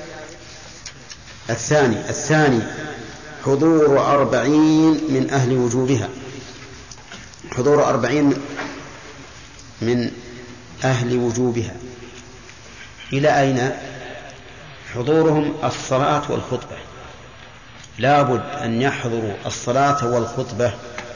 الثاني الثاني حضور أربعين من أهل وجوبها. حضور أربعين من أهل وجوبها إلى أين؟ حضورهم الصلاة والخطبة، لا بد أن يحضروا الصلاة والخطبة.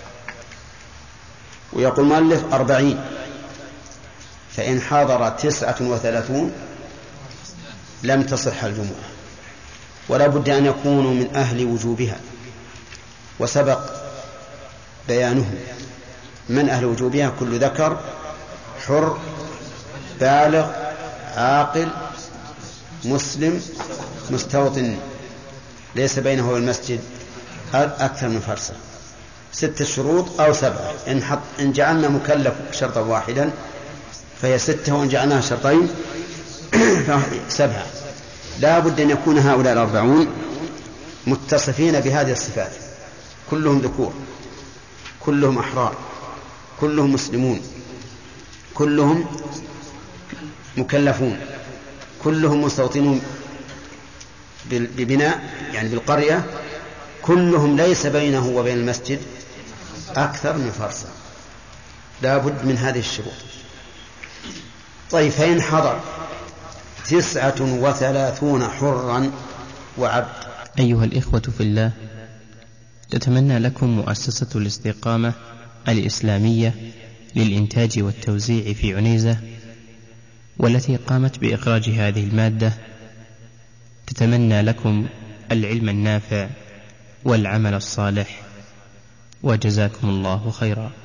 ويقول المؤلف أربعين، فإن حضر تسعة وثلاثون لم تصح الجمعة، ولا بد أن يكونوا من أهل وجوبها، وسبق بيانهم. من أهل وجوبها؟ كل ذكر حر بالغ عاقل مسلم مستوطن ليس بينه والمسجد أكثر من فرسخ. ستة شروط أو سبعة، إن, حط إن جعلنا مكلف شرطا واحدا فهي ستة، وإن جعلناها شرطين سبعة. لا بد أن يكون هؤلاء الأربعون متصفين بهذه الصفات، كلهم ذكور، كلهم أحرار، كلهم مسلمون، كلهم مكلفون، كلهم مستوطنون ببناء يعني بالقرية، كلهم ليس بينه وبين المسجد أكثر من فرسخ. لا بد من هذه الشروط. طيب، فإن حضر تسعة وثلاثون حرا وعبد. أيها الإخوة في الله، تتمنى لكم مؤسسة الاستقامة الإسلامية للإنتاج والتوزيع في عنيزة، والتي قامت بإخراج هذه المادة، تتمنى لكم العلم النافع والعمل الصالح، وجزاكم الله خيرا.